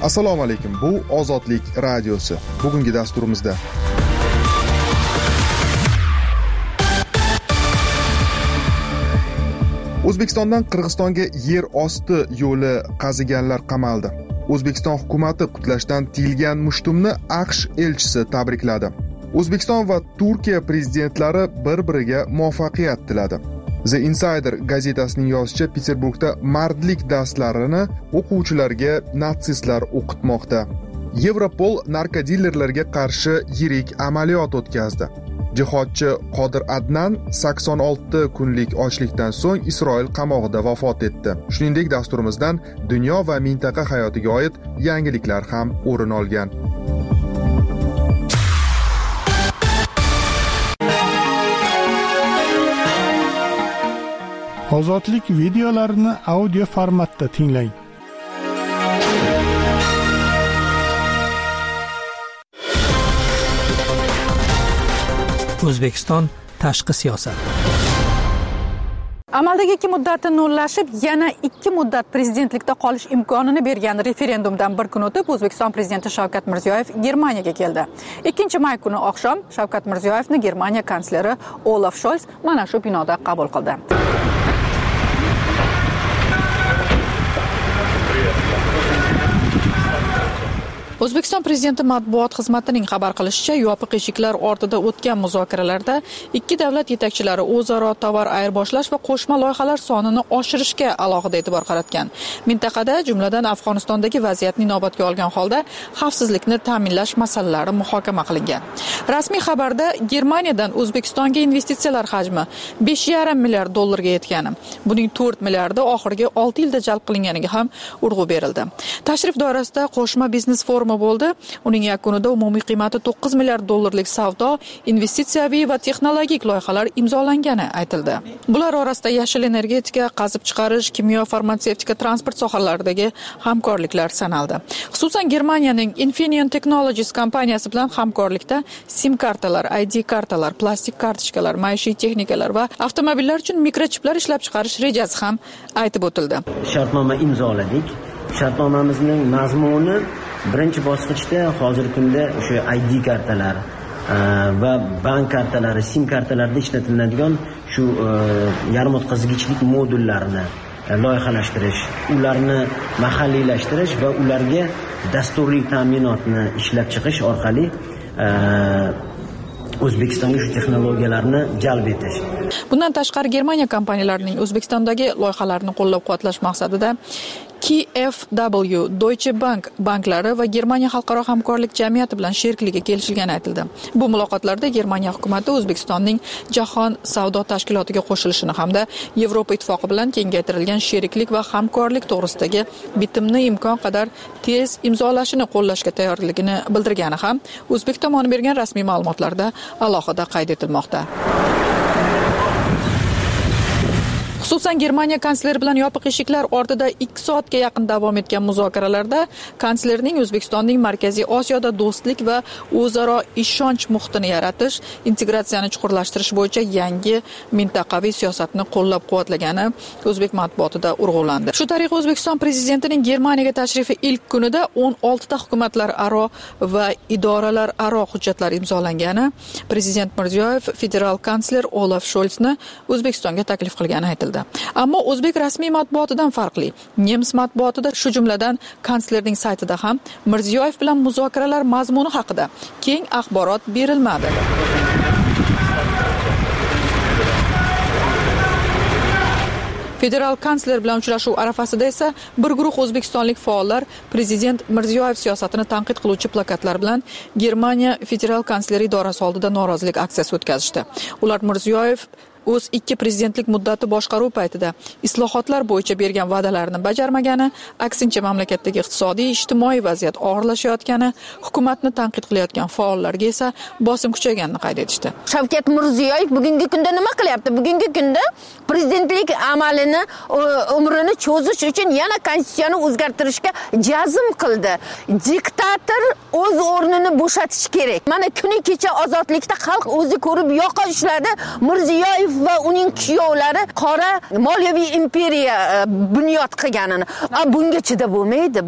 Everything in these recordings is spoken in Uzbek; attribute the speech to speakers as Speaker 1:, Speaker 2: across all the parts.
Speaker 1: Assalomu alaykum. Bu Ozodlik radiosi. Bugungi dasturimizda O'zbekistondan Qirg'izistonga yer osti yo'li qaziganlar qamaldi. O'zbekiston hukumatı qutlashdan tiyilgan mushtumni AQSh elchisi tabrikladi. O'zbekiston va Turkiya prezidentlari bir-biriga muvaffaqiyat tiladi. The Insider gazetasining yozishicha, Peterburgda mardlik darslarini o'quvchilarga natsistlar o'qitmoqda. Europol narkodilerlarga qarshi yirik amaliyot o'tkazdi. Jihodchi Qodir Adnan 86 kunlik ochlikdan so'ng Isroil qamog'ida vafot etdi. Shuningdek, dasturimizdan dunyo va mintaqa hayotiga oid yangiliklar ham o'rin olgan.
Speaker 2: Ozodlik videolarini audio formatda tinglang.
Speaker 3: O'zbekiston tashqi siyosat.
Speaker 4: Amaldagi 2 muddatni nullashib, yana 2 muddat prezidentlikda qolish imkonini bergan referendumdan bir kun o'tib, O'zbekiston prezidenti Shavkat Mirziyoyev Germaniyaga keldi. 2-may kuni oqshom Shavkat Mirziyoyevni Germaniya kansleri Olaf Scholz mana shu binoda qabul qildi. O'zbekiston prezidenti matbuot xizmatining xabar qilishicha, yopiq eshiklar ortida o'tgan muzokaralarda ikki davlat yetakchilari o'zaro tovar ayirboshlash va qo'shma loyihalar sonini oshirishga alohida e'tibor qaratgan. Mintaqada, jumladan Afg'onistondagi vaziyatni inobatga olgan holda xavfsizlikni ta'minlash masalalari muhokama qilingan. Rasmiy xabarda Germaniyadan O'zbekistonga investitsiyalar hajmi 5,5 milliard dollarga yetgani, buning 4 milliardi oxirgi 6 yilda jalb qilinganiga ham urg'u berildi. Tashrif doirasida qo'shma biznes forumi bo'ldi. Uning yakunida umumiy qiymati 9 milliard dollarlik savdo, investitsiyaviy va texnologik loyihalar imzolangani aytildi. Bular orasida yashil energetika, qazib chiqarish, kimyo, farmatsevtika, transport sohalaridagi hamkorliklar sanaldi. Xususan Germaniyaning Infineon Technologies kompaniyasi bilan hamkorlikda SIM kartalar, ID kartalar, plastik kartochkalar, maishiy texnikalar va avtomobillar uchun mikrochiplar ishlab chiqarish rejasi ham aytib o'tildi.
Speaker 5: Shartnoma imzoladik. Shartnomamizning mazmuni birinchi bosqichda hozirgi kunda o'sha ID kartalar va bank kartalari, SIM kartalarida ishlatiladigan shu yarim o'tkazgichlik modullarini loyihalashtirish, ularni mahalliylashtirish va ularga dasturiy ta'minotni ishlab chiqish orqali O'zbekistonga shu texnologiyalarni jalb etish.
Speaker 4: Bundan tashqari Germaniya kompaniyalarining O'zbekistondagi loyihalarini qo'llab-quvvatlash maqsadida KfW, Deutsche Bank banklari va Germaniya xalqaro hamkorlik jamiyati bilan sherikligi kelishilgani aytildi. Bu muloqotlarda Germaniya hukumatı O'zbekistonning Jahon savdo tashkilotiga qo'shilishini hamda Yevropa ittifoqi bilan kengaytirilgan sheriklik va hamkorlik to'g'risidagi bitimni imkon qadar tez imzolashini qo'llashga tayyorligini bildirgani ham O'zbek tomoni bergan rasmiy ma'lumotlarda alohida qayd etilmoqda. Xususan Germaniya kansleri bilan yopiq eshiklar ortida 2 soatga yaqin davom etgan muzokaralarda kanslerning O'zbekistonning Markaziy Osiyoda do'stlik va o'zaro ishonch muhitini yaratish, integratsiyani chuqurlashtirish bo'yicha yangi mintaqaviy siyosatni qo'llab-quvvatlagani o'zbek matbuotida urg'ulandi. Shu tariqa O'zbekiston prezidentining Germaniyaga tashrifi ilk kunida 16 ta hukumatlar aro va idoralar aro hujjatlar imzolangani, prezident Mirziyoyev federal kansler Olaf Scholzni O'zbekistonga taklif qilgani aytildi. Ammo o'zbek rasmiy matbuotidan farqli, nemis matbuotida, shu jumladan kanslerning saytida ham Mirziyoyev bilan muzokaralar mazmuni haqida keng axborot berilmadi. Federal kansler bilan uchrashuv arafasida esa bir guruh o'zbekistonlik faollar prezident Mirziyoyev siyosatini tanqid qiluvchi plakatlar bilan Germaniya federal kansleri idorasi oldida norozilik aksiyasi o'tkazishdi. Ular Mirziyoyev o'z 2 prezidentlik muddati boshqaruv paytida islohotlar bo'yicha bergan va'dalarini bajarmagani, aksincha mamlakatdagi iqtisodiy, ijtimoiy vaziyat og'irlashayotgani, hukumatni tanqid qilayotgan faollarga esa bosim kuchayganini qayd etishdi.
Speaker 6: Shavkat Mirziyoyev bugungi kunda nima qilyapti? Bugungi kunda prezidentlik amalini, umrini cho'zish uchun yana konstitutsiyani o'zgartirishga jazm qildi. Diktator o'z o'rnini bo'shatish kerak. Mana kuni kecha ozodlikda xalq o'zi ko'rib yoqa ushladi. Mirziyoyev va uning kuyovlari qora moliyaviy imperiya bunyod qilganini. Bunga chidab bo'lmaydi.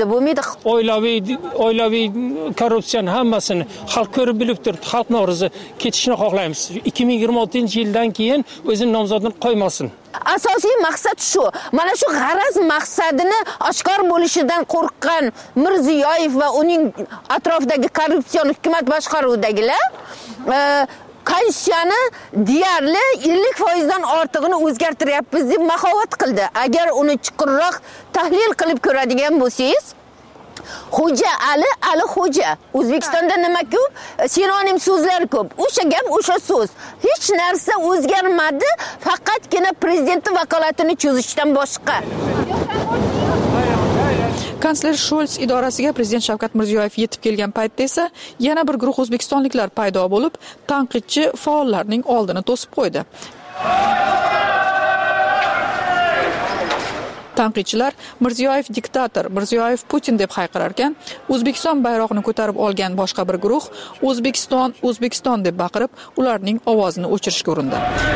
Speaker 7: Oilaviy korrupsiyani hammasini xalq ko'rib bilib turibdi. Xalq norozi ketishini xohlaymiz. 2026-yildan keyin o'zining nomzodini qo'ymasin.
Speaker 6: Asosiy maqsad shu. Mana shu g'araz maqsadini oshkor bo'lishidan qo'rqqan Mirziyoyev va uning atrofidagi korrupsion hukumat boshqaruvidagilar Konstitutsiyani deyarli 50% dan ortig'ini o'zgartiryapmiz deb maxovat qildi. Agar uni chuqurroq tahlil qilib ko'radigan bo'lsangiz, Xo'ja Ali Xo'ja. O'zbekistonda nima ko'p? Sinonim so'zlar ko'p. O'sha gap, o'sha so'z. Hech narsa o'zgarmadi, faqatgina prezidentning vakolatini cho'zishdan boshqa.
Speaker 4: Kansler Scholz idorasiga prezident Shavkat Mirziyoyev yetib kelgan paytda esa yana bir guruh o'zbekistonliklar paydo bo'lib, tanqidchi faollarning oldini to'sib qo'ydi. Tanqidchilar Mirziyoyev diktator, Mirziyoyev Putin deb hayqirar ekan, O'zbekiston bayrog'ini ko'tarib olgan boshqa bir guruh O'zbekiston deb baqirib, ularning ovozini o'chirishga urindi.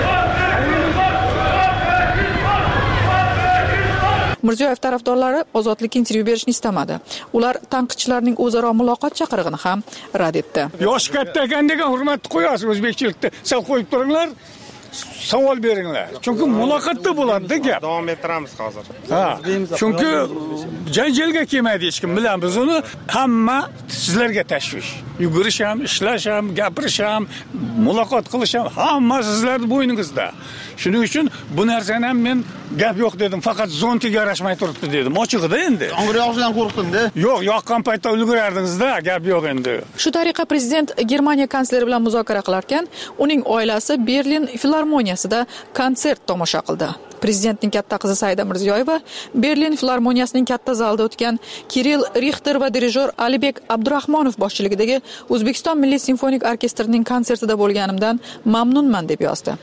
Speaker 4: Mirziyoyev tarafdorlari ozodlikka intervyu berishni istamadi. Ular tanqidchilarning o'zaro muloqot chaqirig'ini ham rad etdi.
Speaker 8: Yosh katta ekan degan hurmatni qo'yasiz o'zbekchilikda. Sal qo'yib turinglar. Savol beringlar. Chunki muloqotda bo'ladi gap.
Speaker 9: Davom ettiramiz hozir.
Speaker 8: Chunki janjalga kelmaydi hech kim bilan biz uni hamma sizlarga tashvish. Yugurish ham, ishlash ham, gapirish ham, muloqot qilish ham hamma sizlarning bo'yningizda. Shuning uchun bu narsani ham men gap yo'q dedim, faqat zontiga yarashmay turibdi dedim. Ochiqda endi.
Speaker 9: Yomg'ir yog'ishidan qo'rqdim-da.
Speaker 8: Yo'q, yoqqan paytda ulgurardingiz-da, gap yo'q endi.
Speaker 4: Shu tariqa prezident Germaniya kansleri bilan muzokara qilar ekan, uning oilasi Berlin filarmoniyasida konsert tomosha qildi. Prezidentning katta qizi Saida Mirziyoyeva Berlin filarmoniyasining katta zalida o'tgan Kirill Richter va dirijor Alibek Abdurahmonov boshchiligidagi O'zbekiston Milliy simfonik orkestrining konsertida bo'lganimdan mamnunman deb yozdi.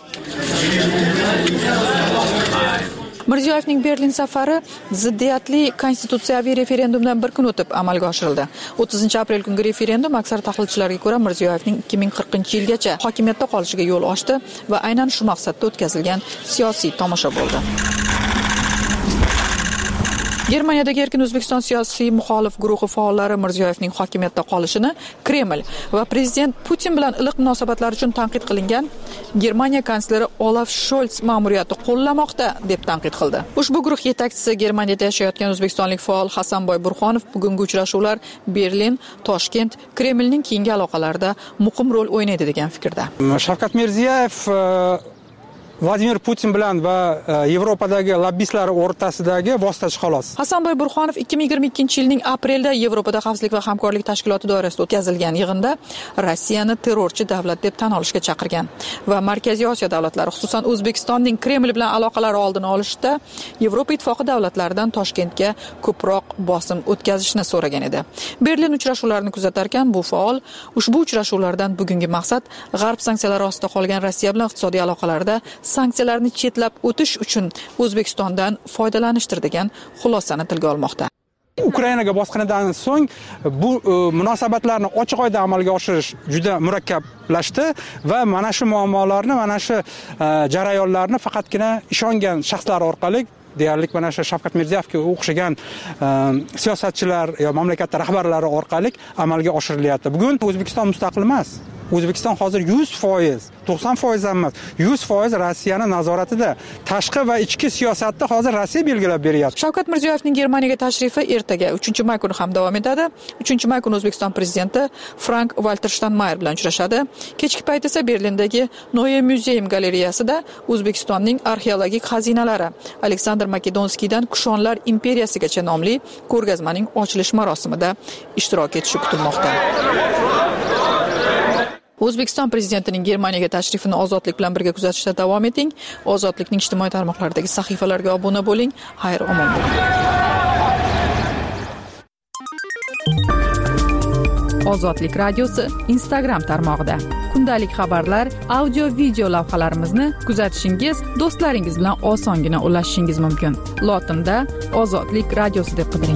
Speaker 4: Mirziyoyevning Berlin safari ziddiyatli konstitutsiyaviy referendumdan bir kun o'tib amalga oshirildi. 30-aprel kungi referendum aksar tahlilchilarga ko'ra Mirziyoyevning 2040-yilgacha hokimiyatda qolishiga yo'l ochdi va aynan shu maqsadda o'tkazilgan siyosiy tomosha bo'ldi. Germaniyadagi Erkin O'zbekiston siyosiy muxolif guruhi faollari Mirziyoyevning hokimiyatda qolishini Kreml va prezident Putin bilan iliq munosabatlar uchun tanqid qilingan Germaniya kansleri Olaf Scholz ma'muriyati qo'llamoqda deb tanqid qildi. Ushbu guruh yetakchisi Germaniyada yashayotgan o'zbekistonlik faol Hasanboy Burxonov bugungi uchrashuvlar Berlin, Toshkent, Kremlning keyingi aloqalarida muhim rol o'ynaydi degan fikrda.
Speaker 10: Shavkat Mirziyoyev Vladimir Putin bilan va Yevropadagi lobbistlar o'rtasidagi vositachi xolos.
Speaker 4: Hasanboy Burxonov 2022-yilning aprelda Yevropada xavfsizlik va hamkorlik tashkiloti doirasida o'tkazilgan yig'inda Rossiyani terrorchi davlat deb tan olishga chaqirgan va Markaziy Osiyo davlatlari, xususan O'zbekistonning Kreml bilan aloqalari oldini olishda Yevropa ittifoqi davlatlaridan Toshkentga ko'proq bosim o'tkazishni so'ragan edi. Berlin uchrashuvlarini kuzatar ekan bu faol ushbu uchrashuvlardan bugungi maqsad G'arb sanksiyalari ostida qolgan Rossiya bilan iqtisodiy aloqalarda sanksiyalarni chetlab o'tish uchun O'zbekistondan foydalanishdir degan xulosani tilga olmoqda.
Speaker 10: Ukrainaga bosqinidan so'ng bu munosabatlarni ochiq oyda amalga oshirish juda murakkablashdi va mana shu muammolarni, mana shu jarayonlarni faqatgina ishongan shaxslar orqali deyarli mana shu Shavkat Mirziyoyevga o'xshagan siyosatchilar yoki mamlakat rahbarlari orqali amalga oshirilyapti. Bugun O'zbekiston mustaqil emas. O'zbekiston hozir 100%, 90% emas, 100% Rossiyani nazoratida. Tashqi va ichki siyosatni hozir Rossiya belgilab beryapti.
Speaker 4: Shavkat Mirziyoyevning Germaniyaga tashrifi ertaga 3-may kuni ham davom etadi. 3-may kuni O'zbekiston prezidenti Frank-Walter Steinmeier bilan uchrashadi. Kechki payt esa Berlindagi Neue Museum galereyasida O'zbekistonning arxeologik xazinalari Aleksandr Makedonskiydan Kushonlar imperiyasigacha nomli ko'rgazmaning ochilish marosimida ishtirok etishi kutilmoqda. O'zbekiston prezidentining Germaniyaga tashrifini Ozodlik bilan birga kuzatishda davom eting. Ozodlikning ijtimoiy tarmoqlardagi sahifalarga obuna bo'ling. Xayr, omon bo'ling. Ozodlik radiosi Instagram tarmog'ida. Kundalik xabarlar, audio, video lavhalarimizni kuzatishingiz, do'stlaringiz bilan osongina ulashishingiz mumkin. Lotinda Ozodlik radiosi deb qidiring.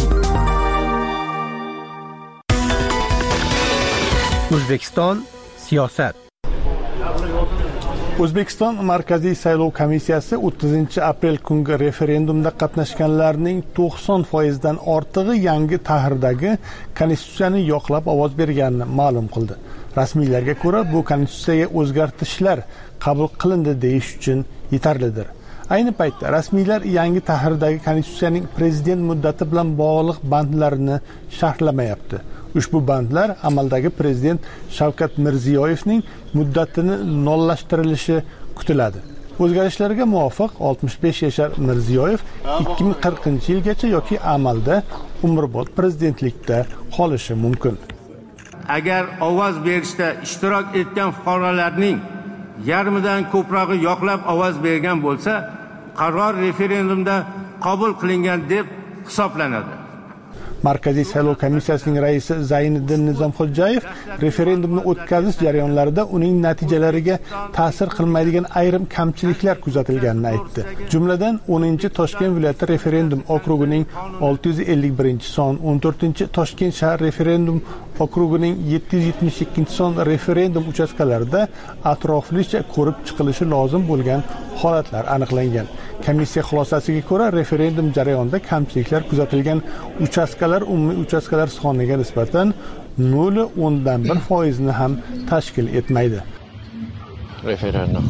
Speaker 3: O'zbekiston siyosat.
Speaker 2: O'zbekiston Markaziy saylov komissiyasi 30-aprel kungi referendumda qatnashganlarning 90% ortig'i yangi tahrirdagi konstitutsiyani yoqlab ovoz berganini ma'lum qildi. Rasmiylarga ko'ra, bu konstitutsiyaga o'zgartishlar qabul qilindi deyish uchun yetarlidir. Ayni paytda rasmiylar yangi tahrirdagi konstitutsiyaning prezident muddati bilan bog'liq bandlarini sharhlamayapti. Ushbu bandlar amaldagi prezident Shavkat Mirziyoyevning muddatini nollashtirilishi kutiladi. O'zgarishlarga muvofiq 65 yashar Mirziyoyev 2040-yilgacha yoki amalda umrbod prezidentlikda qolishi mumkin.
Speaker 11: Agar ovoz berishda ishtirok etgan fuqarolarning yarmidan ko'prog'i yoqlab ovoz bergan bo'lsa, qaror referendumda qabul qilingan deb hisoblanadi.
Speaker 2: Markaziy saylov komissiyasining raisi Zayniddin Nizomxo'jayev referendumni o'tkazish jarayonlarida uning natijalariga ta'sir qilmaydigan ayrim kamchiliklar kuzatilganini aytdi. Jumladan 10-Toshkent viloyati referendum okrugining 651-son, 14-Toshkent shahar referendum okrugining 772-son referendum uchastkalarida atroflicha ko'rib chiqilishi lozim bo'lgan holatlar aniqlangan. Komissiya xulosasiga ko'ra, referendum jarayonida kamchiliklar kuzatilgan uchastkalar umumiy uchastkalar soniga nisbatan 0.1% ni ham tashkil etmaydi.
Speaker 12: Referendum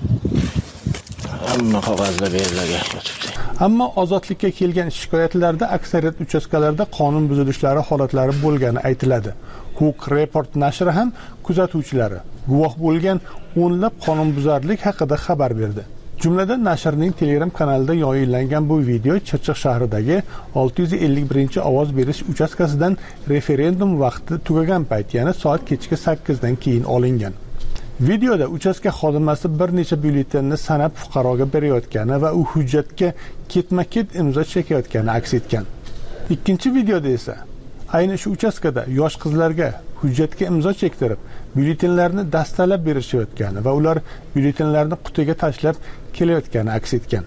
Speaker 12: hamma qog'ozda berilgan.
Speaker 2: Ammo ozodlikka kelgan shikoyatlarda aksariyat uchastkalarda qonun buzilishlari holatlari bo'lgani aytiladi. Huquq Report nashri ham kuzatuvchilari guvoh bo'lgan o'nlab qonunbuzarlik haqida xabar berdi. Jumladan nashrning Telegram kanalida yoyinlangan bu video Chirchiq shahridagi 651 ovoz berish uchastkasidan referendum vaqti tugagan payt, ya'ni soat kechki 8 dan keyin olingan. Videoda uchastka xodimasi bir necha byulletenni sanab fuqaroga berayotgani va u hujjatga ketma-ket imzo chekayotgani aks etgan. Ikkinchi videoda esa ayni shu uchastkada yosh qizlarga hujjatga imzo chektirib, byulletenlarni dastalab berishayotgani va ular byulletenlarni qutiga tashlab kelayotgani aks etgan.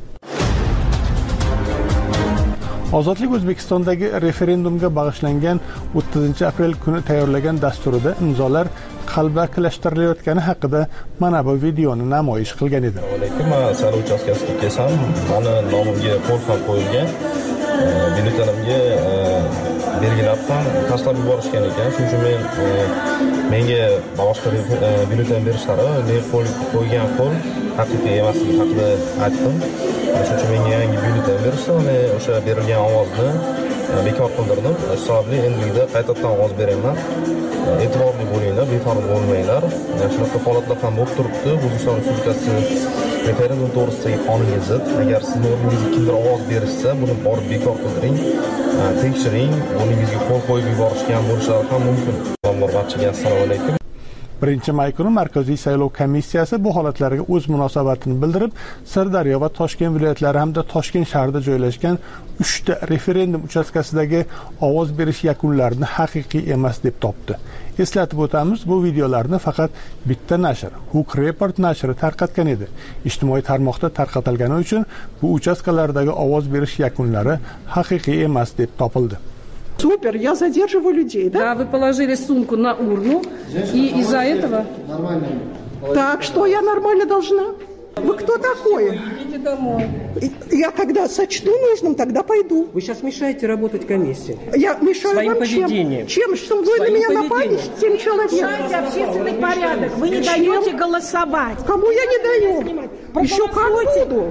Speaker 2: Ozodlik O'zbekistondagi referendumga bag'ishlangan 30-aprel kuni tayyorlagan dasturida imzolar qalbakilashtirilayotgani haqida mana bu videoni namoyish qilgan edi.
Speaker 13: Men saylov uchastkasiga kelsam, meni nomimga qo'l ham qo'yilgan. Byulletenimga belgilab ham tashlab yuborishgan ekan. Shuning uchun menga boshqa byulleten berishlari, men qo'ygan qo'l haqiqiy emasligi haqida aytdim. Shuning uchun menga yangi byulleten berishdi va men o'sha berilgan ovozni bekor qildirdim. Hisobli endilikda qaytadan ovoz beraman. E'tiborli bo'linglar, befarq bo'lmanglar. Shunaqa holatlar ham bo'lib turibdi. O'zbekiston Respublikasi referendum to'g'risidagi qonunga zid. Agar sizni o'rningizga kimdir ovoz berishsa, buni borib bekor qildiring, tekshiring, o'rningizga qo'l qo'yib yuborishgan bo'lishlari ham mumkin. Barchaga assalomu alaykum.
Speaker 2: 1-may kuni Markaziy saylov komissiyasi bu holatlarga o'z munosabatini bildirib, Sirdaryo va Toshkent viloyatlari hamda Toshkent shahrida joylashgan 3 ta referendum uchastkasidagi ovoz berish yakunlarini haqiqiy emas deb topdi. Eslatib o'tamiz, bu videolarni faqat bitta nashr, Huquq Report nashri tarqatgan edi. Ijtimoiy tarmoqda tarqatilgani uchun bu uchastkalardagi ovoz berish yakunlari haqiqiy emas deb topildi.
Speaker 14: Супер, я задерживаю людей, да? Да, вы положили сумку на урну, и из-за этого... Нормально. Так, что я нормально должна? Вы кто такой? Идите домой. Я когда сочту нужным, тогда пойду. Вы сейчас мешаете работать комиссии. Я мешаю своим вам поведением. Чем? Что вы на меня напали? 7 человек. Мешаете общественный порядок. Вы не даете голосовать. Кому я не даю? Еще как буду.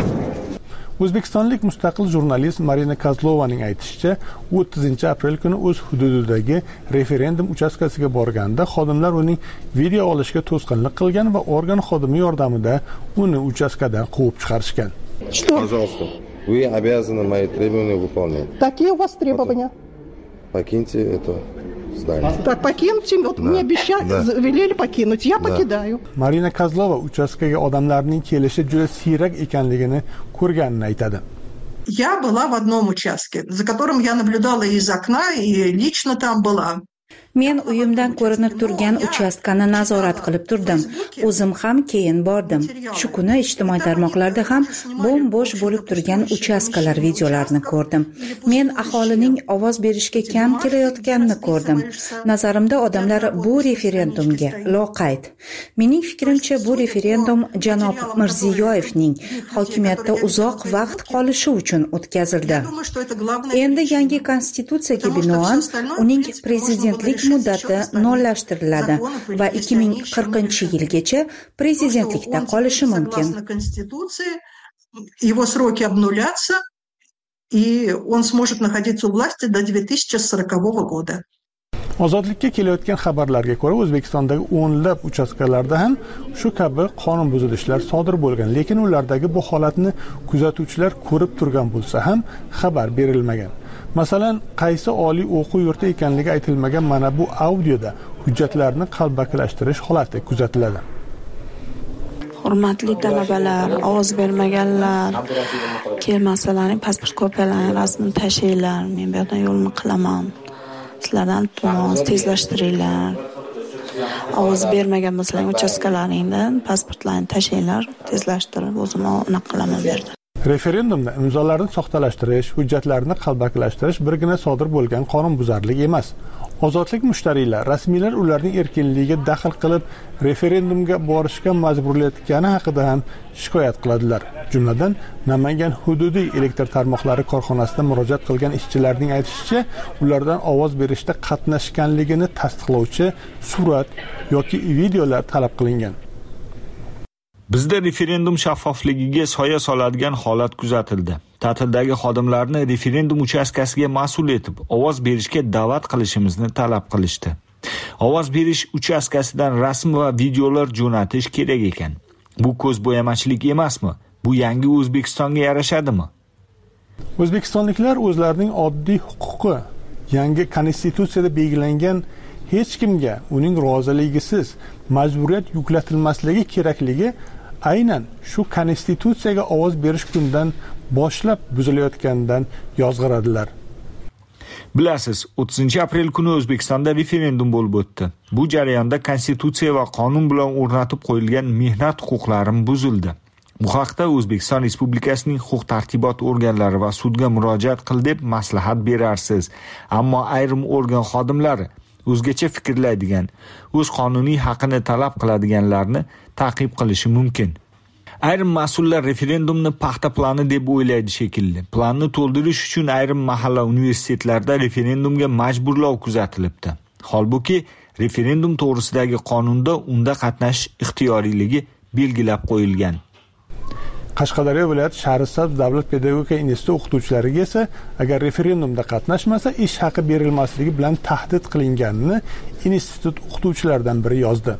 Speaker 2: O'zbekistonlik mustaqil jurnalist Marina Kozlovaning aytishicha, 30-aprel kuni o'z hududidagi referendum uchastkasiga borganda xodimlar uning video olishga to'sqinlik qilgan va organ xodimi yordamida uni uchastkadan quvib chiqarishgan.
Speaker 15: Пожалуйста, вы обязаны мои требования выполнять.
Speaker 14: Какие у вас требования?
Speaker 15: Покиньте это здание.
Speaker 14: Так, покиньте, вот мне обещали, велели покинуть, я покидаю.
Speaker 2: Marina Kozlova uchastkaga odamlarning kelishi juda siyrak ekanligini ko'rganini aytadi.
Speaker 16: Я была в одном участке, за которым я наблюдала из окна и лично там была. Men uyimdan ko'rinib turgan uchastkani nazorat qilib turdim. O'zim ham keyin bordim. Shu kuni ijtimoiy tarmoqlarda ham bo'm-bo'sh bo'lib turgan uchastkalar videolarini ko'rdim. Men aholining ovoz berishga kam kelayotganini ko'rdim. Nazarimda odamlar bu referendumga loqayd. Mening fikrimcha bu referendum janob Mirziyoyevning hokimiyatda uzoq vaqt qolishi uchun o'tkazildi. Endi yangi konstitutsiyaga binoan uning prezidentlik muddati nollashtiriladi va 2040-yilgacha prezidentlikda qolishi mumkin.
Speaker 14: Его сроки обнулятся, и он сможет находиться у власти до 2040 года.
Speaker 2: Ozodlikka kelayotgan xabarlarga ko'ra, O'zbekistondagi o'nlab uchastkalarda ham shu kabi qonun buzilishlar sodir bo'lgan, lekin ulardagi bu holatni kuzatuvchilar ko'rib turgan bo'lsa ham xabar berilmagan. Masalan, qaysi oliy o'quv yurti ekanligi aytilmagan mana bu audioda hujjatlarni qalbakilashtirish holati kuzatiladi.
Speaker 17: Hurmatli talabalar, ovoz bermaganlar, kelmasalaring pasport kopiyalaring rasmini tashinglar, men bu yerdan yo'lni qilaman. Sizlardan iltimos tezlashtiringlar. Ovoz bermagan bo'lsalaring uchastkalaringdan pasportlarni tashinglar, tezlashtirib o'zim unaqa qilaman bu yerda.
Speaker 2: Referendumda imzolarni soxtalashtirish, hujjatlarni qalbakilashtirish birgina sodir bo'lgan qonunbuzarlik emas. Ozodlik mushtariylar, rasmiylar ularning erkinligiga daxl qilib, referendumga borishga majburlayotgani haqida ham shikoyat qiladilar. Jumladan, Namangan hududiy elektr tarmoqlari korxonasida murojaat qilgan ishchilarning aytishicha, ulardan ovoz berishda qatnashganligini tasdiqlovchi surat yoki videolar talab qilingan.
Speaker 18: Bizda referendum shaffofligiga soya soladigan holat kuzatildi. Ta'tildagi xodimlarni referendum uchastkasiga mas'ul etib, ovoz berishga da'vat qilishimizni talab qilishdi. Ovoz berish uchastkasidan rasm va videolar jo'natish kerak ekan. Bu ko'zbo'yamachilik emasmi? Bu yangi O'zbekistonga yarashadimi?
Speaker 2: O'zbekistonliklar o'zlarining oddiy huquqi yangi konstitutsiyada belgilangan hech kimga uning roziligisiz majburiyat yuklatilmasligi kerakligi aynan shu konstitutsiyaga ovoz berish kundan boshlab buzilayotganidan yozg'iradilar.
Speaker 18: Bilasiz, 30-aprel kuni O'zbekistonda referendum bo'lib o'tdi. Bu jarayonda konstitutsiya va qonun bilan o'rnatib qo'yilgan mehnat huquqlarim buzildi. Bu haqda O'zbekiston Respublikasining huquq-tartibot organlari va sudga murojaat qil deb maslahat berarsiz. Ammo ayrim organ xodimlari o'zgacha fikrlaydigan, o'z qonuniy haqini talab qiladiganlarni ta'qib qilishi mumkin. Ayrim mas'ullar referendumni paxta plani deb o'ylaydi shekilli. Planni to'ldirish uchun ayrim mahalla universitetlarda referendumga majburlov kuzatilibdi. Holbuki referendum to'g'risidagi qonunda unda qatnashish ixtiyoriyligi belgilab qo'yilgan.
Speaker 2: Qashqadaryo viloyati Shahrisabz davlat pedagogika instituti o'qituvchilariga esa agar referendumda qatnashmasa ish haqi berilmasligi bilan tahdid qilinganini institut o'qituvchilaridan biri yozdi.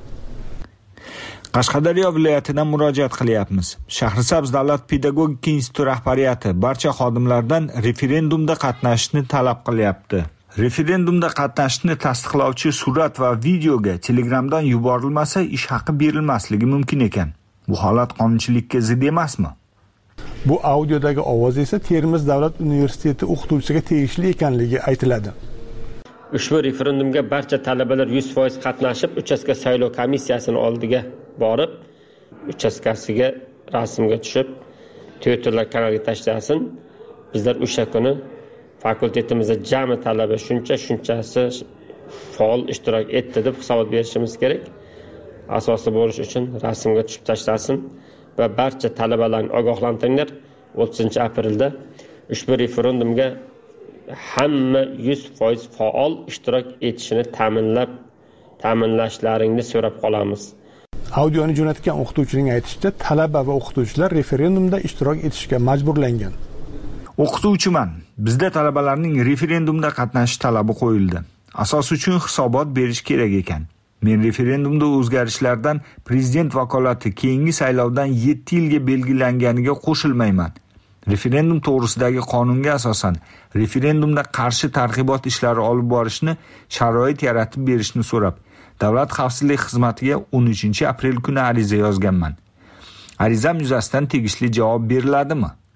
Speaker 18: Qashqadaryo viloyatidan murojaat qilyapmiz. Shahrisabz davlat pedagogika instituti rahbariyati barcha xodimlardan referendumda qatnashishni talab qilyapti. Referendumda qatnashishni tasdiqlovchi surat va videoga Telegramdan yuborilmasa ish haqi berilmasligi mumkin ekan. Bu holat qonunchilikka zid emasmi?
Speaker 2: Bu audiodagi ovoz esa Termiz davlat universiteti o'qituvchisiga tegishli ekanligi aytiladi.
Speaker 19: Ushbu referendumga barcha talabalar 100% qatnashib, uchastka saylov komissiyasining oldiga borib, uchastkasiga rasmga tushib, Twitterlar kanaliga tashlasin. Bizlar o'sha kuni fakultetimizda jami talaba shunchasi faol ishtirok etdi deb hisobot berishimiz kerak. Asosli bo'lish uchun rasmga tushib tashlasin va barcha talabalarni ogohlantiringlar. 30-aprelda ushbu referendumga hamma 100% faol ishtirok etishini ta'minlashlaringni so'rab qolamiz.
Speaker 2: Audioni jo'natgan o'qituvchining aytishicha, talaba va o'qituvchilar referendumda ishtirok etishga majburlangan.
Speaker 18: O'qituvchiman. Bizda talabalarning referendumda qatnashish talabi qo'yildi. Asos uchun hisobot berish kerak ekan. Men referendumda o'zgarishlardan prezident vakolati keyingi saylovdan 7 yilga belgilanganiga qo'shilmayman. Referendum to'g'risidagi qonunga asosan referendumda qarshi targ'ibot ishlari olib borishni sharoit yaratib berishni so'rab, Davlat xavfsizlik xizmatiga 13-aprel kuni ariza yozganman. Arizam yuzasidan tegishli javob beriladimi?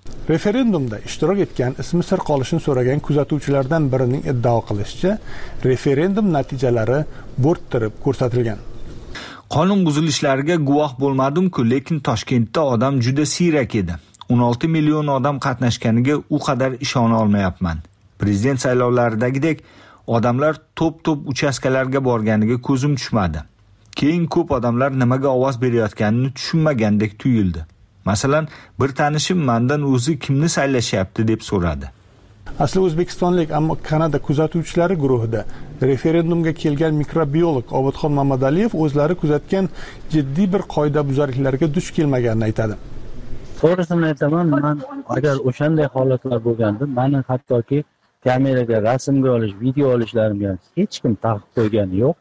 Speaker 2: Referendumda ishtirok etgan ismi sir qolishini so'ragan kuzatuvchilardan birining iddao qilishicha, referendum natijalari bo'rttirib ko'rsatilgan.
Speaker 18: Qonun buzilishlariga guvoh bo'lmadim-ku, lekin Toshkentda odam juda siyrak edi. 16 million odam qatnashganiga u qadar ishona olmayapman. Prezident saylovlaridagidek odamlar to'p-to'p uchastkalarga borganiga ko'zim tushmadi. Keyin ko'p odamlar nimaga ovoz berayotganini tushunmagandek tuyuldi. Masalan, bir tanishim mendan o'zi kimni saylashyapti deb so'radi.
Speaker 2: Asli o'zbekistonlik, ammo Kanada kuzatuvchilari guruhida referendumga kelgan mikrobiolog Obodxon Mamadaliyev o'zlari kuzatgan jiddiy bir qoidabuzarliklarga duch kelmaganini aytadi.
Speaker 20: To'g'risini aytaman, men agar o'shanday holatlar bo'lganda, meni hattoki kameraga rasmga olish, video olishlarimga hech kim taqiq qo'ygani yo'q.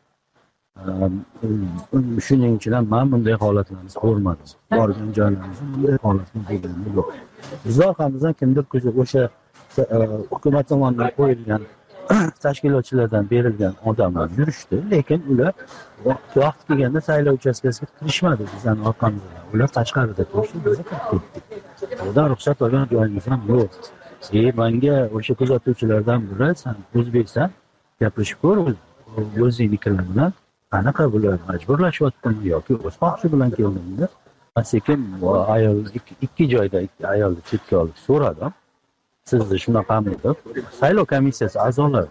Speaker 20: Shuning uchun ham men bunday holatlarni ko'rmadim. Borgan joylarimizda bunday holatlar bo'lgani yo'q. Bizlar ham kimdir o'sha hukumat tomonidan qo'yilgan tashkilotchilardan berilgan odamlar yurishdi, lekin ular vaqt kelganda saylov uchastkasiga kirishmadi bizning orqamizda. Ular tashqarida turishdi, biz kirib ketdik. Ulardan ruxsat olgan joyimiz ham yo'q. Menga o'sha kuzatuvchilardan biri, sen o'zbeksan, gaplashib ko'r, o'zingnikilar bilan qanaqa bular majburlashyaptimi yoki o'z xohishi bilan keldingmi? Men sekin ayol ikki joyda ayolni chetga olib so'radim. Sizni shunaqami deb saylov komissiyasi a'zolari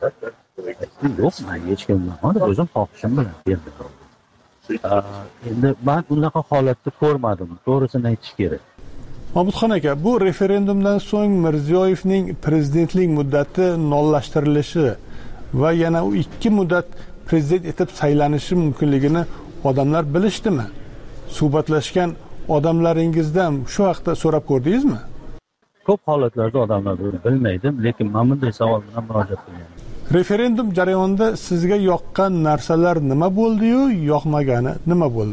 Speaker 20: yo'q, men hech kim bilan o'zim xohishim bilan berdim. Endi men unaqa holatni ko'rmadim, to'g'risini aytish kerak.
Speaker 2: Obodxon aka, bu referendumdan so'ng Mirziyoyevning prezidentlik muddati nollashtirilishi va yana u 2 muddat prezident etib saylanishi mumkinligini odamlar bilishdimi? Suhbatlashgan odamlaringizdan shu haqda so'rab ko'rdingizmi?
Speaker 20: Ko'p holatlarda odamlar bilmaydi, lekin men bunday savol bilan murojaat qilganman.
Speaker 2: Referendum jarayonida sizga yoqqan narsalar nima bo'ldi-yu, yoqmagani nima bo'ldi?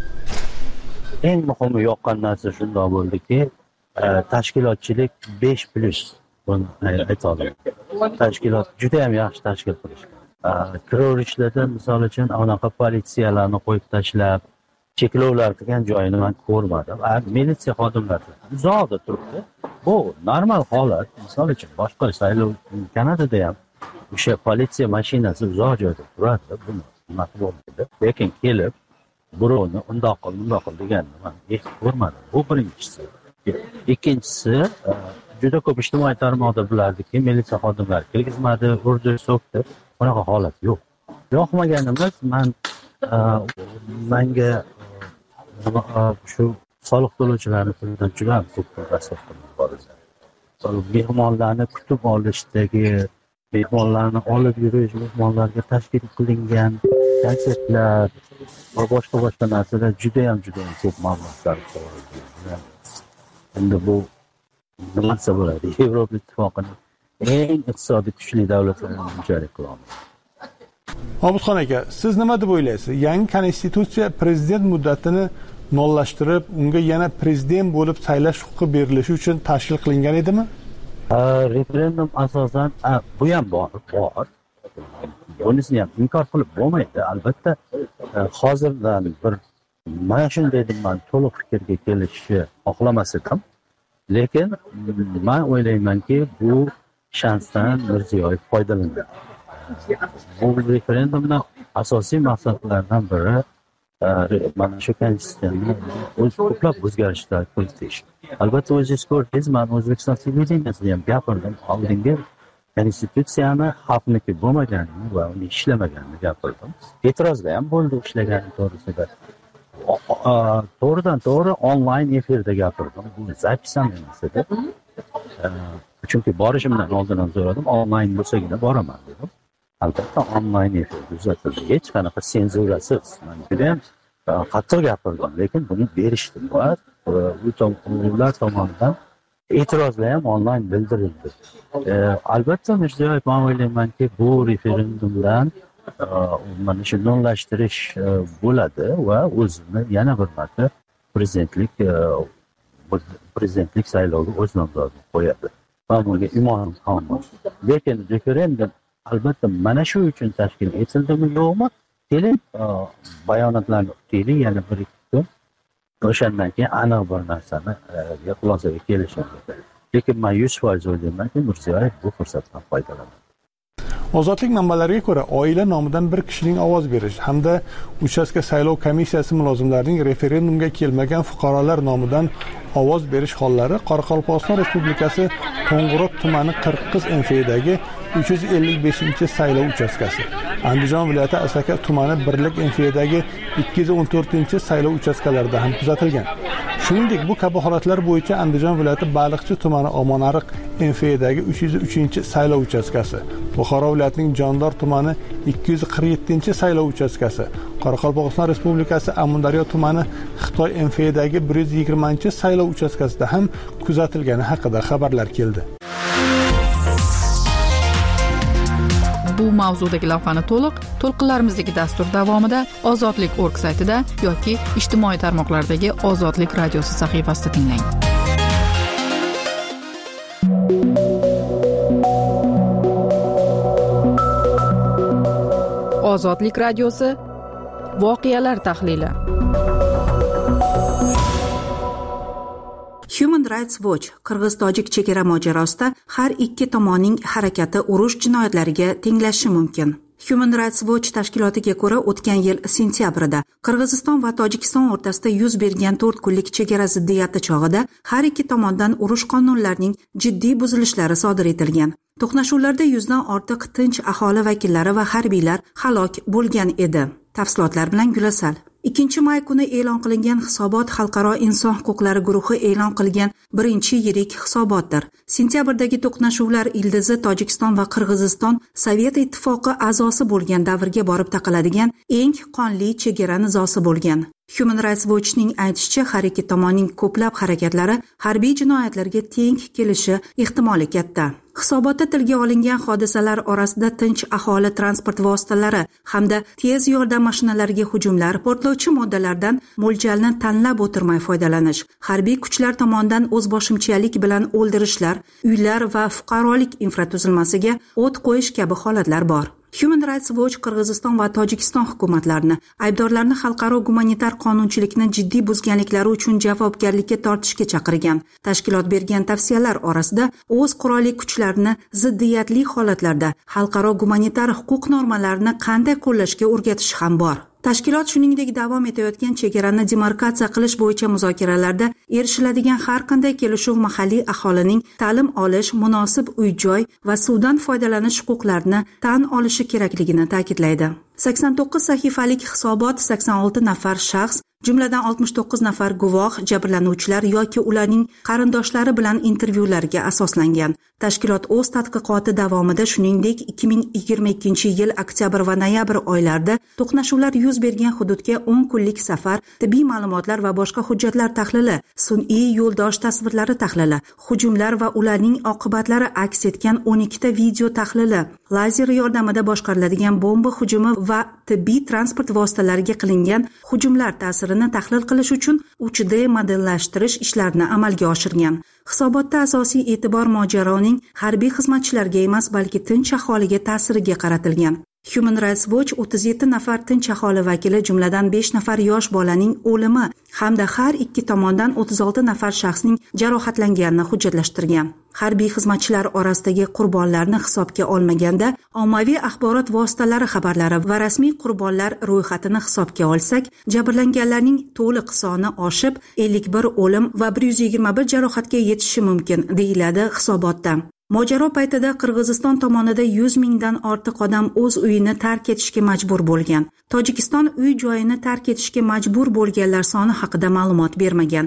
Speaker 20: Eng muhimi yoqqan narsa shunday bo'ldiki, tashkilotchilik 5+ buni aytaman. Tashkilot juda ham yaxshi tashkil qilishgan. Kiraverishlarda misol uchun anaqa politsiyalarni qo'yib tashlab, cheklovlar qilgan joyini men ko'rmadim. Militsiya xodimlari uzoqda turibdi. Bu normal holat. Misol uchun boshqa saylov Kanadada ham o'sha politsiya mashinasi uzoq joyda turadi. Buni nima bo'lmaydi. Lekin kelib birovni undoq qil deganni men hech ko'rmadim. Bu birinchisi. Ikkinchisi, juda ko'p ijtimoiy tarmoqda bilardiki, militsiya xodimlari kirgizmadi, urdi, so'kdi. Bunaqa holat yo'q. Yoqmaganimiz menga shu soliq to'lovchilarning puldan juda ko'p masraf qilib boradi. Mehmonlarni kutib olishdagi, mehmonlarni olib yurish, mehmonlarga tashkil qilingan konsertlar va boshqa narsalar juda ham ko'p mablag' sarf qilinadi. Endi bu nima bo'ladi? Yevropa Ittifoqining eng iqtisodiy kuchli davlatlaridan birisi qilamiz.
Speaker 2: Obodxon aka, siz nima deb o'ylaysiz? Yangi konstitutsiya prezident muddatini nollashtirib, unga yana prezident bo'lib saylash huquqi berilishi uchun tashkil qilingan edimi?
Speaker 20: Referendum asosan bu ham bor. Bunisini ham inkor qilib bo'lmaydi. Albatta, hozirdan bir mana shunday deb men to'liq fikrga kelishni xohlamas edim. Lekin men o'ylaymanki, bu shansdan Mirziyoyev foydalanadi. Bu referendumning asosiy maqsadlaridan biri mana shu konstitutsiyani ko'plab o'zgarishlar kiritish. Albatta, o'zingiz ko'rdingiz, men O'zbekiston televideniyasida ham gapirdim. Oldingi konstitutsiyani xalqniki bo'lmaganini va uni ishlamaganini gapirdim. E'tirozlar ham bo'ldi ishlagani to'g'risida. To'g'ridan to'g'ri onlayn efirda gapirdim. Bu zapis ham emas edi. Chunki borishimdan oldin ham so'radim, onlayn bo'lsagina boraman dedim. Albatta onlayn efirda uzatildi. Hech qanaqa senzurasiz. Men juda ham qattiq gapirdim, lekin buni berishdi. Ular tomonidan e'tirozlar ham onlayn bildirildi. Albatta Mirziyoyev, men o'ylaymanki, bu referendumdan mana shu nollashtirish bo'ladi va o'zini yana bir marta prezidentlik sayloviga o'z nomzodini qo'yadi. Men bunga imonim komil. Lekin referendum albatta mana shu uchun tashkil etildimi yo'qmi? Keling, bayonotlarni kutaylik yana bir ikki kun. O'shandan keyin aniq bir narsani xulosaga kelishim kerak. Lekin men 100% o'ylaymanki, Mirziyoyev bu fursatdan foydalanadi.
Speaker 2: Ozodlik manbalariga ko'ra, oila nomidan bir kishining ovoz berish hamda uchastka saylov komissiyasi mulozimlarining referendumga kelmagan fuqarolar nomidan ovoz berish hollari Qoraqalpog'iston Respublikasi Qo'ng'irot tumani Qirqiz MFdagi 355-saylov uchastkasi, Andijon viloyati Asaka tumani Birlik MFdagi 214-saylov uchastkalarida ham kuzatilgan. Shuningdek, bu kabi holatlar bo'yicha Andijon viloyati Baliqchi tumani Omonariq MFdagi 303-saylov uchastkasi, Buxoro viloyatining Jondor tumani 247-saylov uchastkasi, Qoraqalpog'iston Respublikasi Amudaryo tumani Xitoy MFdagi 120-saylov uchastkasida ham kuzatilgani haqida xabarlar keldi.
Speaker 4: Bu mavzudagi lavhani to'lqinlarimizdagi dastur davomida Ozodlik.org saytida yoki ijtimoiy tarmoqlardagi Ozodlik radiosi sahifasida tinglang. Ozodlik radiosi voqealar tahlili.
Speaker 16: Human Rights Watch Qirg'iz-tojik chegara mojarosida har ikki tomonning harakati urush jinoyatlariga tenglashishi mumkin. Human Rights Watch tashkilotiga ko'ra, o'tgan yil sentyabrida Qirg'iziston va Tojikiston o'rtasida yuz bergan 4 kunlik chegara ziddiyati chog'ida har ikki tomondan urush qonunlarining jiddiy buzilishlari sodir etilgan. To'qnashuvlarda 100 dan ortiq tinch aholi vakillari va harbiylar halok bo'lgan edi. Tafsilotlar bilan Gulasal. 2-may kuni e'lon qilingan hisobot Xalqaro inson huquqlari guruhi e'lon qilgan birinchi yirik hisobotdir. Sentyabrdagi to'qnashuvlar ildizi Tojikiston va Qirg'iziston Sovet ittifoqi a'zosi bo'lgan davrga borib taqaladigan eng qonli chegara nizosi bo'lgan. Human Rights Watch'ning aytishicha, har ikki tomonning ko'plab harakatlari harbiy jinoyatlarga teng kelishi ehtimoli katta. Hisobotda tilga olingan hodisalar orasida tinch aholi transport vositalari hamda tez yordam mashinalariga hujumlar, portlovchi moddalardan mo'ljalni tanlab o'tirmay foydalanish, harbiy kuchlar tomonidan o'zboshimchalik bilan o'ldirishlar, uylar va fuqarolik infratuzilmasiga o't qo'yish kabi holatlar bor. Human Rights Watch Qirg'iziston va Tojikiston hukumatlarini aybdorlarni xalqaro gumanitar qonunchilikni jiddiy buzganliklari uchun javobgarlikka tortishga chaqirgan. Tashkilot bergan tavsiyalar orasida o'z qurolli kuchlarini ziddiyatli holatlarda xalqaro gumanitar huquq normalarini qanday qo'llashga o'rgatish ham bor. Tashkilot shuningdek davom etayotgan chegarani demarkatsiya qilish bo'yicha muzokaralarda erishiladigan har qanday kelishuv mahalliy aholining ta'lim olish, munosib uy-joy va suvdan foydalanish huquqlarini tan olishi kerakligini ta'kidlaydi. 89 sahifalik hisobot 86 nafar shaxs, jumladan 69 nafar guvoh, jabrlanuvchilar yoki ularning qarindoshlari bilan intervyularga asoslangan. Tashkilot o'z tadqiqoti davomida shuningdek 2022-yil oktyabr va noyabr oylarida to'qnashuvlar yuz bergan hududga 10 kunlik safar, tibbiy ma'lumotlar va boshqa hujjatlar tahlili, sun'iy yo'ldosh tasvirlari tahlili, hujumlar va ularning oqibatlari aks etgan 12 ta video tahlili, lazer yordamida boshqariladigan bomba hujumi va tibbiy transport vositalariga qilingan hujumlar ta'sirini tahlil qilish uchun 3D modellashtirish ishlarini amalga oshirgan. Hisobotda asosiy e'tibor mojaroning harbiy xizmatchilarga emas, balki tinch aholiga ta'siriga qaratilgan. Human Rights Watch 37 nafar tinch aholi vakili, jumladan 5 nafar yosh bolaning o'limi hamda har ikki tomondan 36 nafar shaxsning jarohatlanganini hujjatlashtirgan. Harbiy xizmatchilar orasidagi qurbonlarni hisobga olmaganda, ommaviy axborot vositalari xabarlari va rasmiy qurbonlar ro'yxatini hisobga olsak, jabrlanganlarning to'liq soni oshib 51 o'lim va 121 jarohatga yetishi mumkin, deyiladi hisobotda. Mojaro paytida Qirg'iziston tomonida 100 mingdan ortiq odam o'z uyini tark etishga majbur bo'lgan. Tojikiston uy-joyini tark etishga majbur bo'lganlar soni haqida ma'lumot bermagan.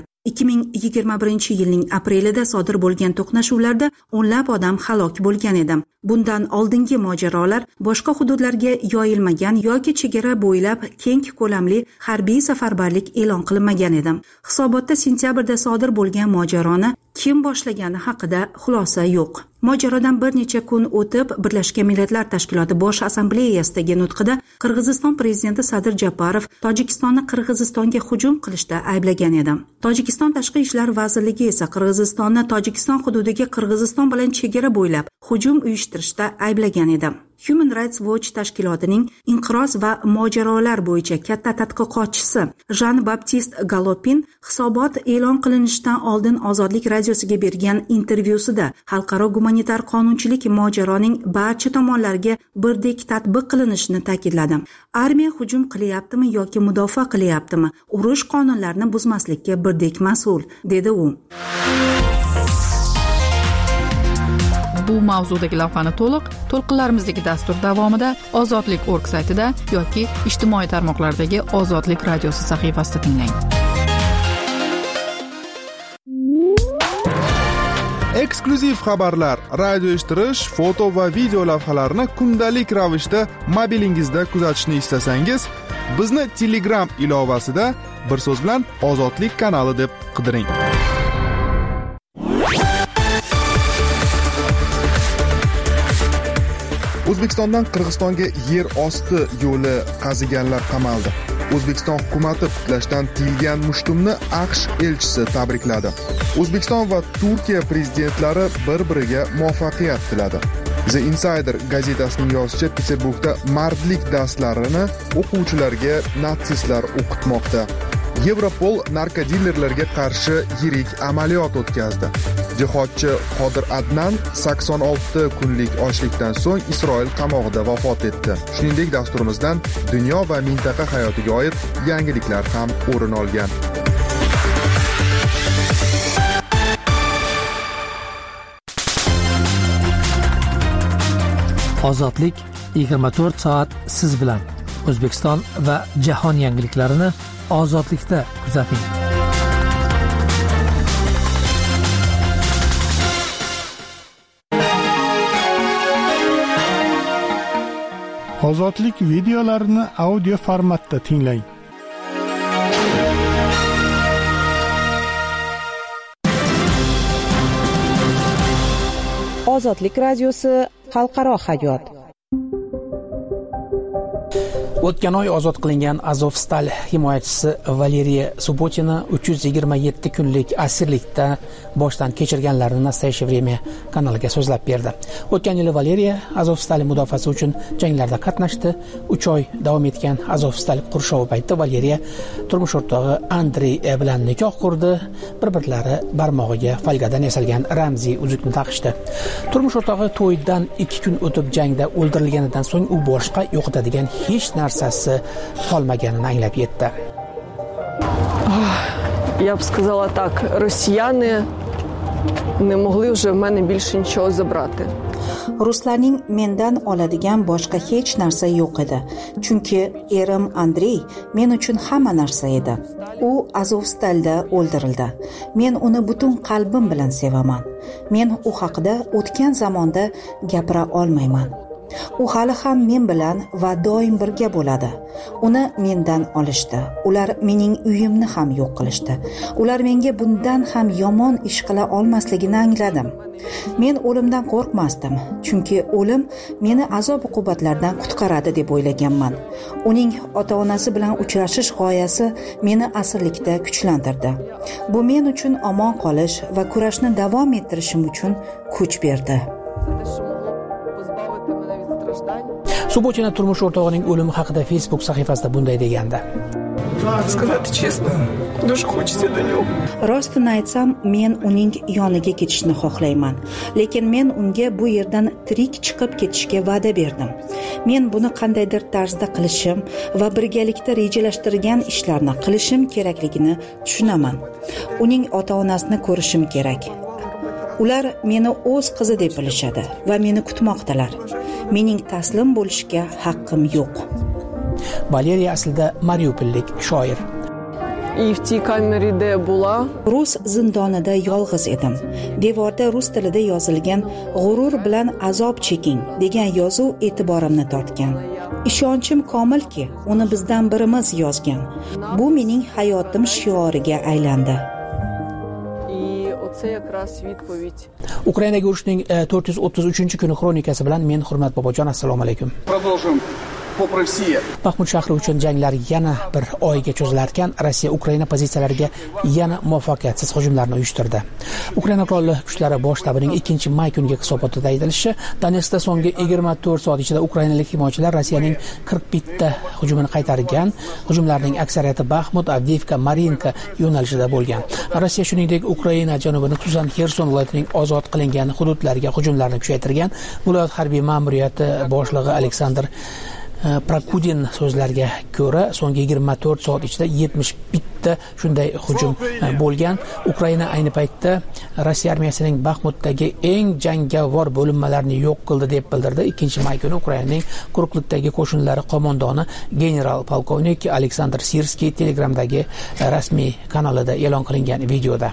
Speaker 16: 2021-yilning aprelida sodir bo'lgan to'qnashuvlarda o'nlab odam halok bo'lgan edi. Bundan oldingi mojarolar boshqa hududlarga yoyilmagan yoki chegara bo'ylab keng ko'lamli harbiy safarbarlik e'lon qilinmagan edi. Hisobotda sentyabrda sodir bo'lgan mojaroni kim boshlagani haqida xulosa yo'q. Mojarodan bir necha kun o'tib, Birlashgan Millatlar Tashkiloti Bosh Assambleyasidagi nutqida Qirg'iziston prezidenti Sadir Japarov Tojikistonni Qirg'izistonga hujum qilishda ayblagan edi. Tojikiston Tashqi ishlar vazirligi esa Qirg'izistonni Tojikiston hududiga Qirg'iziston bilan chegara bo'ylab hujum uyushtirishda ayblagan edi. Human Rights Watch tashkilotining inqiroz va mojarolar bo'yicha katta tadqiqotchisi Jean-Baptiste Galopin hisobot e'lon qilinishidan oldin Ozodlik radiosiga bergan intervyusida xalqaro gumanitar qonunchilik mojaroning barcha tomonlarga birdek tatbiq qilinishini ta'kidladi. Armiya hujum qilyaptimi yoki mudofaa qilyaptimi, urush qonunlarini buzmaslikka birdek mas'ul, dedi u.
Speaker 4: Bu mavzudagi lavhani to'lqinlarimizdagi dastur davomida Ozodlik.org saytida yoki ijtimoiy tarmoqlardagi Ozodlik radiosi sahifasida tinglang.
Speaker 1: Eksklyuziv xabarlar, radio eshittirish, foto va video lavhalarni kundalik ravishda mobilingizda kuzatishni istasangiz, bizni Telegram ilovasida bir so'z bilan Ozodlik kanali deb qidiring. O'zbekistondan Qirg'izistonga yer osti yo'li qaziganlar qamaldi. O'zbekiston hukumati qutlashdan tiyilgan mushtumni AQSh elchisi tabrikladi. O'zbekiston va Turkiya prezidentlari bir-biriga muvaffaqiyat tiladi. The Insider gazetasining yozishicha, Peterburgda mardlik darslarini o'quvchilarga natsistlar o'qitmoqda. Yevropol narkodillerlarga qarshi yirik amaliyot o'tkazdi. Jihodchi Qodir Adnan 86 kunlik ochlikdan so'ng Isroil qamog'ida vafot etdi. Shuningdek, dasturimizdan dunyo va mintaqa hayotiga oid yangiliklar ham o'rin olgan.
Speaker 3: Ozodlik 24 soat siz bilan. O'zbekiston va jahon yangiliklarini Ozodlikda kuzating.
Speaker 2: Ozodlik videolarini audio formatda tinglang.
Speaker 21: Ozodlik radiosi xalqaro hayot.
Speaker 3: O'tgan oy ozod qilingan Azovstal himoyachisi Valeriya Subotina 327 kunlik asirlikda boshdan kechirganlarini Nastoящее время kanaliga so'zlab berdi. O'tgan yili Valeriya Azovstal mudofaasi uchun janglarda qatnashdi. 3 oy davom etgan Azovstal qurshovi paytida Valeriya turmush o'rtog'i Andrey bilan nikoh qurdi. Bir-birlari barmog'iga folgadan yasalgan ramziy uzukni taqishdi. Turmush o'rtog'i to'ydan 2 kun o'tib jangda o'ldirilganidan so'ng u boshqa yo'qotadigan hech narsasi qolmaganini anglab yetdi.
Speaker 22: Я б сказала так, росіяни не могли вже в мене більше нічого забрати.
Speaker 16: Ruslarning mendan oladigan boshqa hech narsa yo'q edi. Chunki erim Andrey men uchun hamma narsa edi. U Azovstalda o'ldirildi. Men uni butun qalbim bilan sevaman. Men u haqida o'tgan zamonda gapira olmayman. U hali ham men bilan va doim birga bo'ladi. Uni mendan olishdi. Ular mening uyimni ham yo'q qilishdi. Ular menga bundan ham yomon ish qila olmasligini angladim. Men o'limdan qo'rqmasdim, chunki o'lim meni azob-uqubatlardan qutqaradi deb o'ylaganman. Uning ota-onasi bilan uchrashish g'oyasi meni asirlikda kuchlantirdi. Bu men uchun omon qolish va kurashni davom ettirishim uchun kuch berdi.
Speaker 3: Subotina turmush o'rtog'ining o'limi haqida Facebook sahifasida bunday degandi.
Speaker 22: Сказать честно, дуже хочется до него.
Speaker 16: Rostini aytsam, men uning yoniga ketishni xohlayman, lekin men unga bu yerdan tirik chiqib ketishga va'da berdim. Men buni qandaydir tarzda qilishim va birgalikda rejalashtirgan ishlarni qilishim kerakligini tushunaman. Uning ota-onasini ko'rishim kerak. Ular meni o'z qizi deb bilishadi va meni kutmoqdalar. Mening taslim bo'lishga haqqim yo'q.
Speaker 3: Valeriya aslida Mariupollik shoir.
Speaker 22: И в тій камері, де була,
Speaker 16: Rus zindonida yolg'iz edim. Devorda rus tilida yozilgan "G'urur bilan azob cheking" degan yozuv e'tiborimni tortgan. Ishonchim komilki, uni bizdan birimiz yozgan. Bu mening hayotim shioriga aylandi.
Speaker 3: Ukrainaga urushning 433-kuni xronikasi bilan men Hurmat Bobojon, assalomu alaykum. Baxmut shahri uchun janglar yana bir oyga cho'zilarkan, Rossiya Ukraina pozitsiyalariga yana muvaffaqiyatsiz hujumlarni uyushtirdi. Ukraina qurolli kuchlari bosh shtabining 2-may kuniga hisobotida aytilishicha, Donetskda so'nggi 24 soat ichida ukrainalik himoyachilar Rossiyaning 41 ta hujumini qaytargan. Hujumlarning aksariyati Baxmut, Avdiivka, Marinka yo'nalishida bo'lgan. Rossiya shuningdek Ukraina janubini, xususan Xerson viloyatining ozod qilingan hududlariga hujumlarni kuchaytirgan. Viloyat harbiy ma'muriyati boshlig'i Aleksandr Prakudin so'zlariga ko'ra, so'nggi 24 soat ichida 71 ta shunday hujum bo'lgan. Ukraina ayni paytda Rossiya armiyasining Baxmutdagi eng jangovar bo'linmalarini yo'q qildi deb bildirdi. 2-may kuni Ukrainaning quruqlikdagi qo'shinlari qo'mondoni general polkovnik Aleksandr Sirskiy Telegramdagi rasmiy kanalida e'lon qilingan videoda.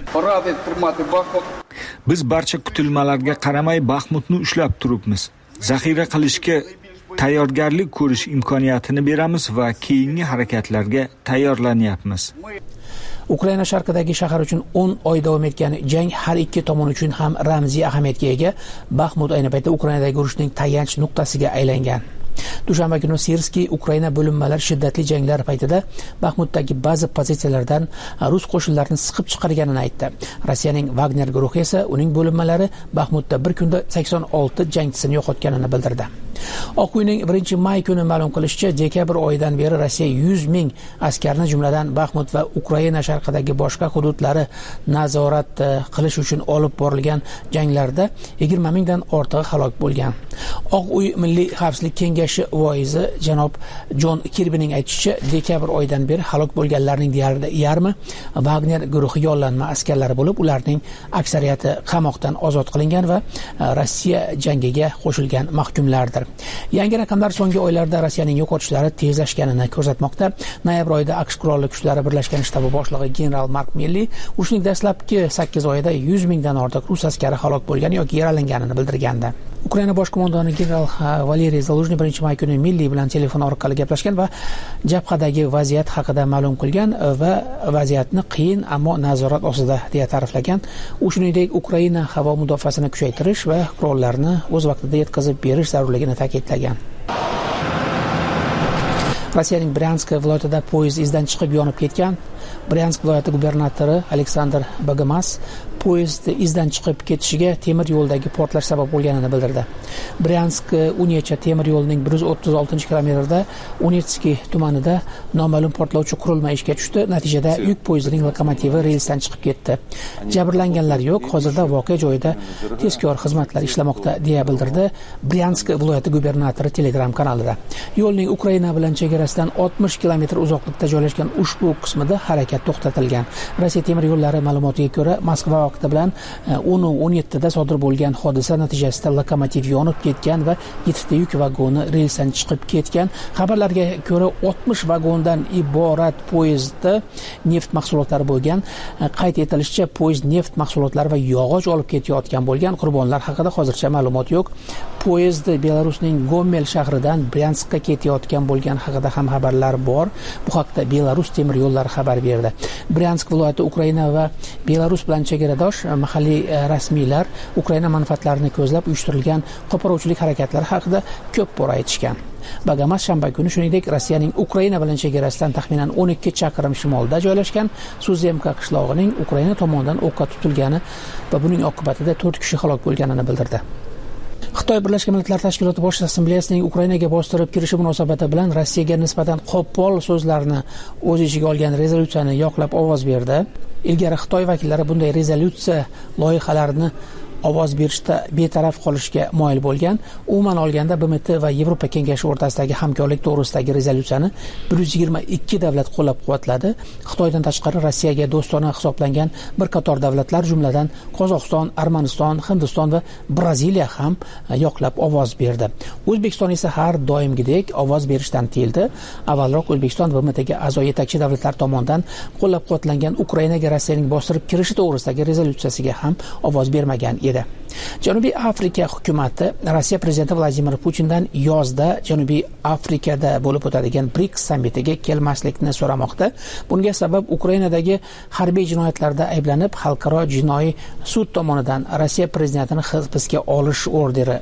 Speaker 18: Biz barcha kutilmalarga qaramay Baxmutni ushlab turibmiz. Zaxira qilishga tayyorgarlik ko'rish imkoniyatini beramiz va keyingi harakatlarga tayyorlanyapmiz.
Speaker 3: Ukraina sharqidagi shahar uchun 10 oy davom etgan jang har ikki tomon uchun ham ramziy ahamiyatga ega. Baxmut ayni paytda Ukrainadagi urushning tayanch nuqtasiga aylangan. Dushanba kuni Sirskiy Ukraina bo'linmalari shiddatli janglar paytida Baxmutdagi ba'zi pozitsiyalardan rus qo'shinlarini siqib chiqarganini aytdi. Rossiyaning Wagner guruhi esa uning bo'linmalari Baxmutda bir kunda 86 jangchisini yo'qotganini bildirdi. Oq uyning 1-may kuni ma'lum qilishicha, dekabr oyidan beri Rossiya 100 ming askarni, jumladan Baxmut va Ukraina sharqidagi boshqa hududlari nazorat qilish uchun olib borilgan janglarda 20 mingdan ortiq halok bo'lgan. Oq uy Milliy xavfsizlik kengashi voizi janob Jon Kirbining aytishicha, dekabr oyidan beri halok bo'lganlarning deyarli yarmi Wagner guruhi yollanma askarlari bo'lib, ularning aksariyati qamoqdan ozod qilingan va Rossiya jangiga qo'shilgan mahkumlardir. Yangi raqamlar so'nggi oylarda Rossiyaning yo'qotishlari tezlashganini ko'rsatmoqda. Noyabr oyida AQSh qurolli kuchlari birlashgan shtabi boshlig'i general Mark Milley urushning dastlabki 8 oyida 100 mingdan ortiq rus askari halok bo'lgan yoki yaralanganini bildirgandi. Ukraina bosh qo'mondoni general Valeriy Zaluzhniy 1-may kuni Milley bilan telefon orqali gaplashgan va jabhadagi vaziyat haqida ma'lum qilgan va vaziyatni qiyin ammo nazorat ostida deya ta'riflagan. U shuningdek Ukraina havo mudofaasini kuchaytirish va qurollarni o'z vaqtida yetkazib berish zarurligini ta'kidlagan. Rossiyaning Bryansk viloyatida poyezd izdan chiqib yonib ketgan. Bryansk viloyati gubernatori Aleksandr Bagamas poyezd izdan chiqib ketishiga temir yo'ldagi portlash sabab bo'lganini bildirdi. Bryansk Unyecha temir yo'lining 136-kilometrida Unetskiy tumanida noma'lum portlovchi qurilma ishga tushdi. Natijada yuk poyezdining lokomotivi relsdan chiqib ketdi. Jabrlanganlar yo'q. Hozirda voqea joyida tezkor xizmatlar ishlamoqda deya bildirdi Bryansk viloyati gubernatori Telegram kanalida. Yo'lning Ukraina bilan chegarasidan 60 kilometr uzoqlikda joylashgan ushbu qismida harakat to'xtatilgan. Rossiya temir yo'llari ma'lumotiga ko'ra, Moskva vaqti bilan 10:17 da sodir bo'lgan hodisa natijasida lokomotiv yonib ketgan va 7 ta yuk vagoni relsdan chiqib ketgan. Xabarlarga ko'ra 60 vagondan iborat poyezdda neft mahsulotlari bo'lgan. Qayd etilishicha, poyezd neft mahsulotlari va yog'och olib ketayotgan bo'lgan. Qurbonlar haqida hozircha ma'lumot yo'q. Poyezd Belarusning Gomel shahridan Bryanskka ketayotgan bo'lgan haqida ham xabarlar bor. Bu haqda Belarus temir yo'llari xabar berdi. Bryansk viloyati Ukraina va Belarus bilan chegaradosh. Mahalliy rasmiylar Ukraina manfaatlarini ko'zlab uyushtirilgan qo'poruvchilik harakatlari haqida ko'p bor aytishgan. Bagamas shanba kuni shuningdek Rossiyaning Ukraina bilan chegarasidan taxminan 12 chaqirim shimolda joylashgan Suzemka qishlog'ining Ukraina tomonidan o'qqa tutilgani va buning oqibatida 4 kishi halok bo'lganini bildirdi. Xitoy Birlashgan Millatlar Tashkiloti Bosh Assambleyasining Ukrainaga bostirib kirishi munosabati bilan Rossiyaga nisbatan qo'pol so'zlarni o'z ichiga olgan rezolyutsiyani yoqlab ovoz berdi. Ilgari Xitoy vakillari bunday rezolyutsiya loyihalarini ovoz berishda betaraf qolishga moyil bo'lgan. Umuman olganda BMT va Yevropa Kengashi o'rtasidagi hamkorlik to'g'risidagi rezolyutsiyani 122 davlat qo'llab-quvvatladi. Xitoydan tashqari Rossiyaga do'stona hisoblangan bir qator davlatlar, jumladan Qozog'iston, Armaniston, Hindiston va Braziliya ham yoqlab ovoz berdi. O'zbekiston esa har doimgidek ovoz berishdan tiyildi. Avvalroq O'zbekiston BMTga a'zo yetakchi davlatlar tomonidan qo'llab-quvvatlangan Ukrainaga Rossiyaning bostirib kirishi to'g'risidagi rezolyutsiyasiga ham ovoz bermagan edi. Janubiy Afrika hukumati Rossiya prezidenti Vladimir Putindan yozda Janubiy Afrikada bo'lib o'tadigan BRICS sammitiga kelmaslikni so'ramoqda. Bunga sabab Ukrainadagi harbiy jinoyatlarda ayblanib, xalqaro jinoiy sud tomonidan Rossiya prezidentini hibsga olish orderi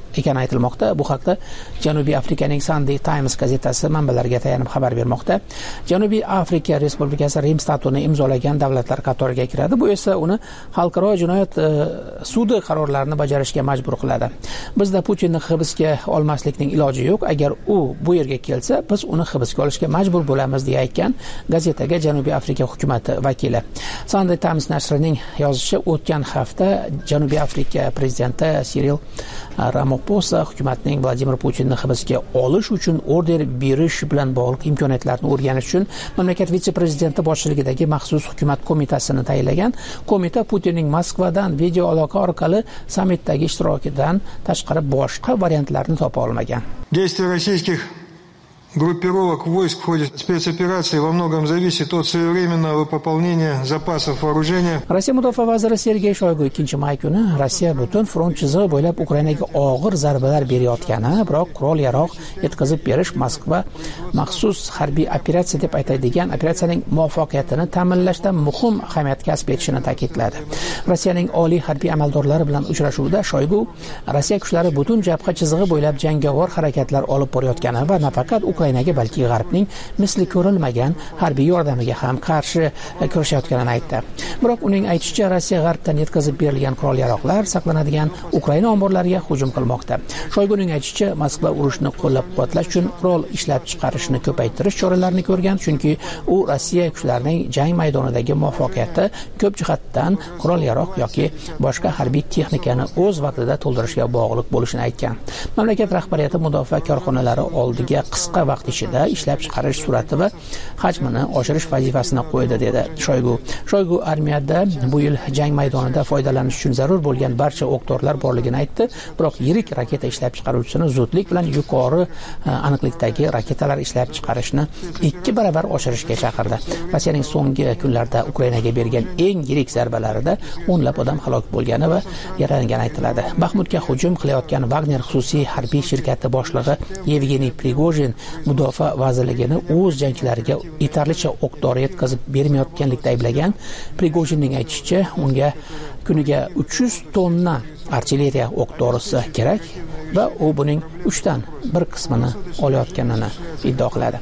Speaker 3: ekani aytilmoqda. Bu haqda Janubiy Afrikaning Sunday Times gazetasi manbalariga tayanib xabar bermoqda. Janubiy Afrika Respublikasi Rim statutini imzolagan davlatlar qatoriga kiradi. Bu esa uni xalqaro jinoyat sudi qarorlarini bajarishga majbur qiladi. Bizda Putinni hibsga olmaslikning iloji yo'q. Agar u bu yerga kelsa, biz uni hibsga olishga majbur bo'lamiz deya aytgan gazetaga Janubiy Afrika hukumati vakili. Sunday Times nashrining yozishicha, o'tgan hafta Janubiy Afrika prezidenti Siril Ramaphosa hukumatning Vladimir Putinni hibsga olish uchun order berish bilan bog'liq imkoniyatlarni o'rganish uchun mamlakat vitse-prezidenti boshchiligidagi maxsus hukumat qo'mitasini tayinlagan. Qo'mita Putinning Moskvadan video aloqa orqali sammitdagi ishtirokidan tashqari boshqa variantlarni topa olmagan.
Speaker 5: Действия российских группировок войск в ходе спецоперации во многом зависит от своевременного пополнения запасов вооружения.
Speaker 3: Rossiya mudofaa vaziri Sergey Shoygu 2-may kuni Rossiya butun front chizig'i bo'ylab Ukrainaga og'ir zarbalar berayotgani, biroq qurol-yarog' yetkazib berish Moskva maxsus harbiy operatsiya deb aytadigan operatsiyaning muvaffaqiyatini ta'minlashda muhim ahamiyat kasb etishini ta'kidladi. Rossiyaning oliy harbiy amaldorlari bilan uchrashuvda Shoygu Rossiya kuchlari butun jabha chizig'i bo'ylab jangovar harakatlar olib borayotgani va nafaqat Ukrainaga, balki G'arbning misli ko'rilmagan harbiy yordamiga ham qarshi kurashayotganini aytdi. Biroq uning aytishicha, Rossiya G'arbdan yetkazib berilgan qurol-yaroqlar saqlanadigan Ukraina omborlariga hujum qilmoqda. Shoyguning aytishicha, Moskva urushni qo'llab-quvvatlash uchun qurol ishlab chiqarishni ko'paytirish choralarini ko'rgan, chunki u Rossiya kuchlarining jang maydonidagi muvaffaqiyati ko'p jihatdan qurol-yaroq yoki boshqa harbiy texnikani o'z vaqtida to'ldirishga bog'liq bo'lishini aytgan. Mamlakat rahbariyati mudofaa korxonalari oldiga qisqa vaqt ichida ishlab chiqarish sur'ati va hajmini oshirish vazifasini qo'ydi, dedi Shoygu. Shoygu armiyada bu yil jang maydonida foydalanish uchun zarur bo'lgan barcha o'q-dorilar borligini aytdi, biroq yirik raketa ishlab chiqaruvchisini zudlik bilan yuqori aniqlikdagi raketalar ishlab chiqarishni 2 baravar oshirishga chaqirdi. Rossiyaning so'nggi kunlarda Ukrainaga bergan eng yirik zarbalarida o'nlab odam halok bo'lgani va yaralangani aytiladi. Baxmutga hujum qilayotgan Wagner xususiy harbiy shirkati boshlig'i Yevgeniy Prigojin mudofaa vazirligini o'z jangchilariga yetarlicha o'q-dori yetkazib bermayotganlikda ayblagan. Prigojinning aytishicha, unga kuniga 300 tonna artilleriya o'q-dorisi kerak va u buning 3dan 1 qismini olayotganini iddao qiladi.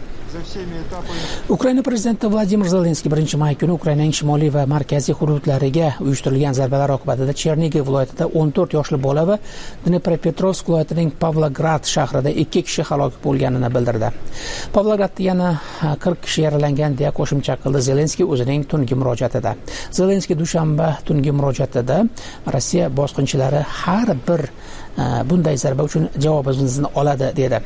Speaker 3: Ukraina prezidenti Vladimir Zelenskiy 1-may kuni Ukrainaning shimoliy va markaziy hududlariga uyushtirilgan zarbalar oqibatida Chernigiv viloyatida 14 yoshli bola va Dnepropetrovsk viloyatining Pavlograd shahrida 2 kishi halok bo'lganini bildirdi. Pavlogradda yana 40 kishi yaralangan deya qo'shimcha qildi Zelenskiy o'zining tungi murojaatida. Zelenskiy dushanba tungi murojaatida Rossiya bosqinchilari har bir bunday zarba uchun javobimizni oladi, dedi.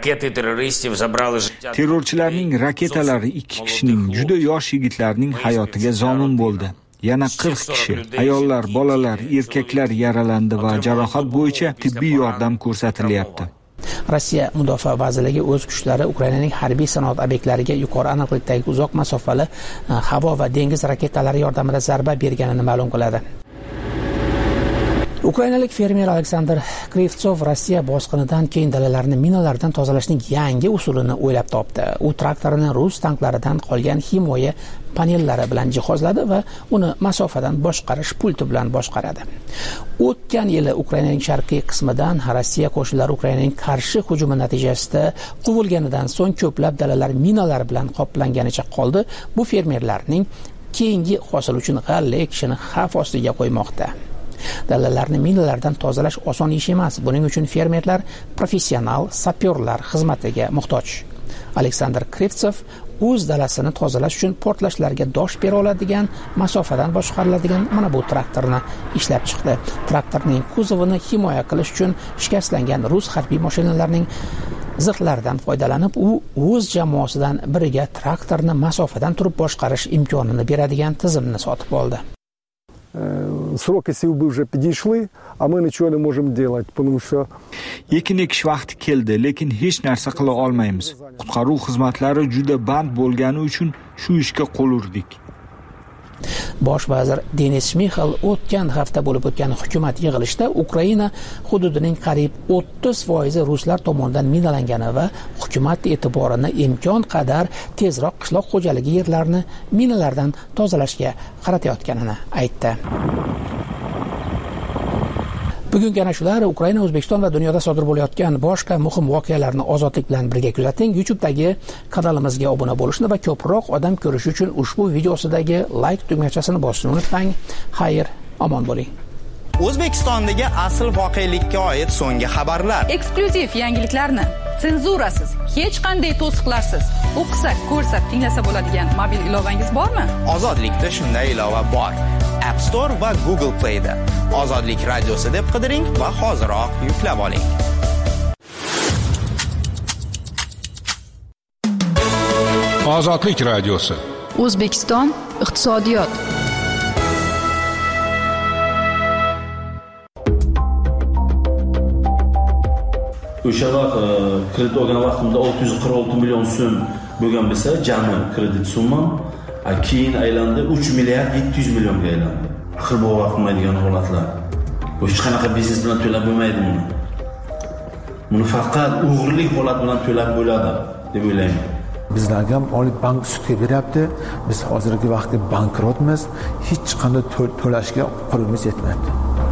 Speaker 18: Terrorchilarning raketalari 2 kishining, juda yosh yigitlarning hayotiga zomin bo'ldi. Yana 40 kishi, ayollar, bolalar, erkaklar yaralandi va jarohat bo'yicha tibbiy yordam ko'rsatilyapti.
Speaker 3: Rossiya mudofaa vazirligi o'z kuchlari Ukrainaning harbiy sanoat obyektlariga yuqori aniqlikdagi uzoq masofali havo va dengiz raketalari yordamida zarba berganini ma'lum qiladi. Ukrainalik fermer Aleksandr Krivtsov Rossiya bosqinidan keyin dalalarni minalardan tozalashning yangi usulini o'ylab topdi. U traktorini rus tanklaridan qolgan himoya panellari bilan jihozladi va uni masofadan boshqarish pulti bilan boshqaradi. O'tgan yili Ukrainaning sharqiy qismidan Rossiya qo'shinlari Ukrainaning qarshi hujumi natijasida quvilganidan so'ng ko'plab dalalar minalar bilan qoplanganicha qoldi. Bu fermerlarning keyingi hosil uchun g'alla ekishini xavf ostiga qo'ymoqda. Dalalarni minalardan tozalash oson ish emas. Buning uchun fermerlar professional sapyorlar xizmatiga muhtoj. Aleksandr Krivtsov o'z dalasini tozalash uchun portlashlarga dosh bera oladigan, masofadan boshqariladigan mana bu traktorni ishlab chiqdi. Traktorning kuzovini himoya qilish uchun shikastlangan rus harbiy mashinalarining zirhlaridan foydalanib, u o'z jamoasidan biriga traktorni masofadan turib boshqarish imkonini beradigan tizimni sotib oldi.
Speaker 7: Сроки силбы уже подошли, а мы ничего не можем делать, потому что
Speaker 18: ekin ekish vaqti keldi, lekin hech narsa qila olmaymiz. Qutqaruv xizmatlari juda band bo'lgani uchun shu ishga qo'l urdik.
Speaker 3: Bosh vazir Denis Shmixal o'tgan hafta bo'lib o'tgan hukumat yig'ilishida Ukraina hududining qariyb 30% ruslar tomonidan minalangani va hukumat e'tiborini imkon qadar tezroq qishloq xo'jaligi yerlarini minalardan tozalashga qaratayotganini aytdi. Bugungi ana shular Ukraina, O'zbekiston va dunyoda sodir bo'layotgan boshqa muhim voqealarni ozodlik bilan birga kuzating. YouTube'dagi kanalimizga obuna bo'lishni va ko'proq odam ko'rishi uchun ushbu videosidagi like tugmachasini bosishni unutmang. Xayr, omon bo'ling.
Speaker 6: O'zbekistondagi asl voqelikka oid so'nggi xabarlar.
Speaker 4: Eksklyuziv yangiliklarni senzurasiz, hech qanday to'siqlarsiz o'qisak, ko'rsak, tinglasa bo'ladigan mobil ilovangiz bormi?
Speaker 6: Ozodlikda shunday ilova bor. App Store va Google Play da. Ozodlik radiosi deb qidiring va hoziroq yuklab oling.
Speaker 9: Ozodlik radiosi.
Speaker 4: O'zbekiston iqtisodiyot.
Speaker 23: O'sha vaqt kredit olgan vaqtimda 646 million so'm bo'lgan bo'lsa, jami kredit summam keyin aylandi 3 milliard 700 millionga aylandi. Axir bu vaqtmaydigan holatlar. Hech qanaqa biznes bilan to'lab bo'lmaydi buni. Buni faqat o'g'irlik holat bilan to'lab bo'ladi deb o'ylayman.
Speaker 24: Bizlarga ham Oliy bank sudga beryapti. Biz hozirgi vaqtda bankrotmiz. Hech qanday to'lashga qo'limiz yetmayapti.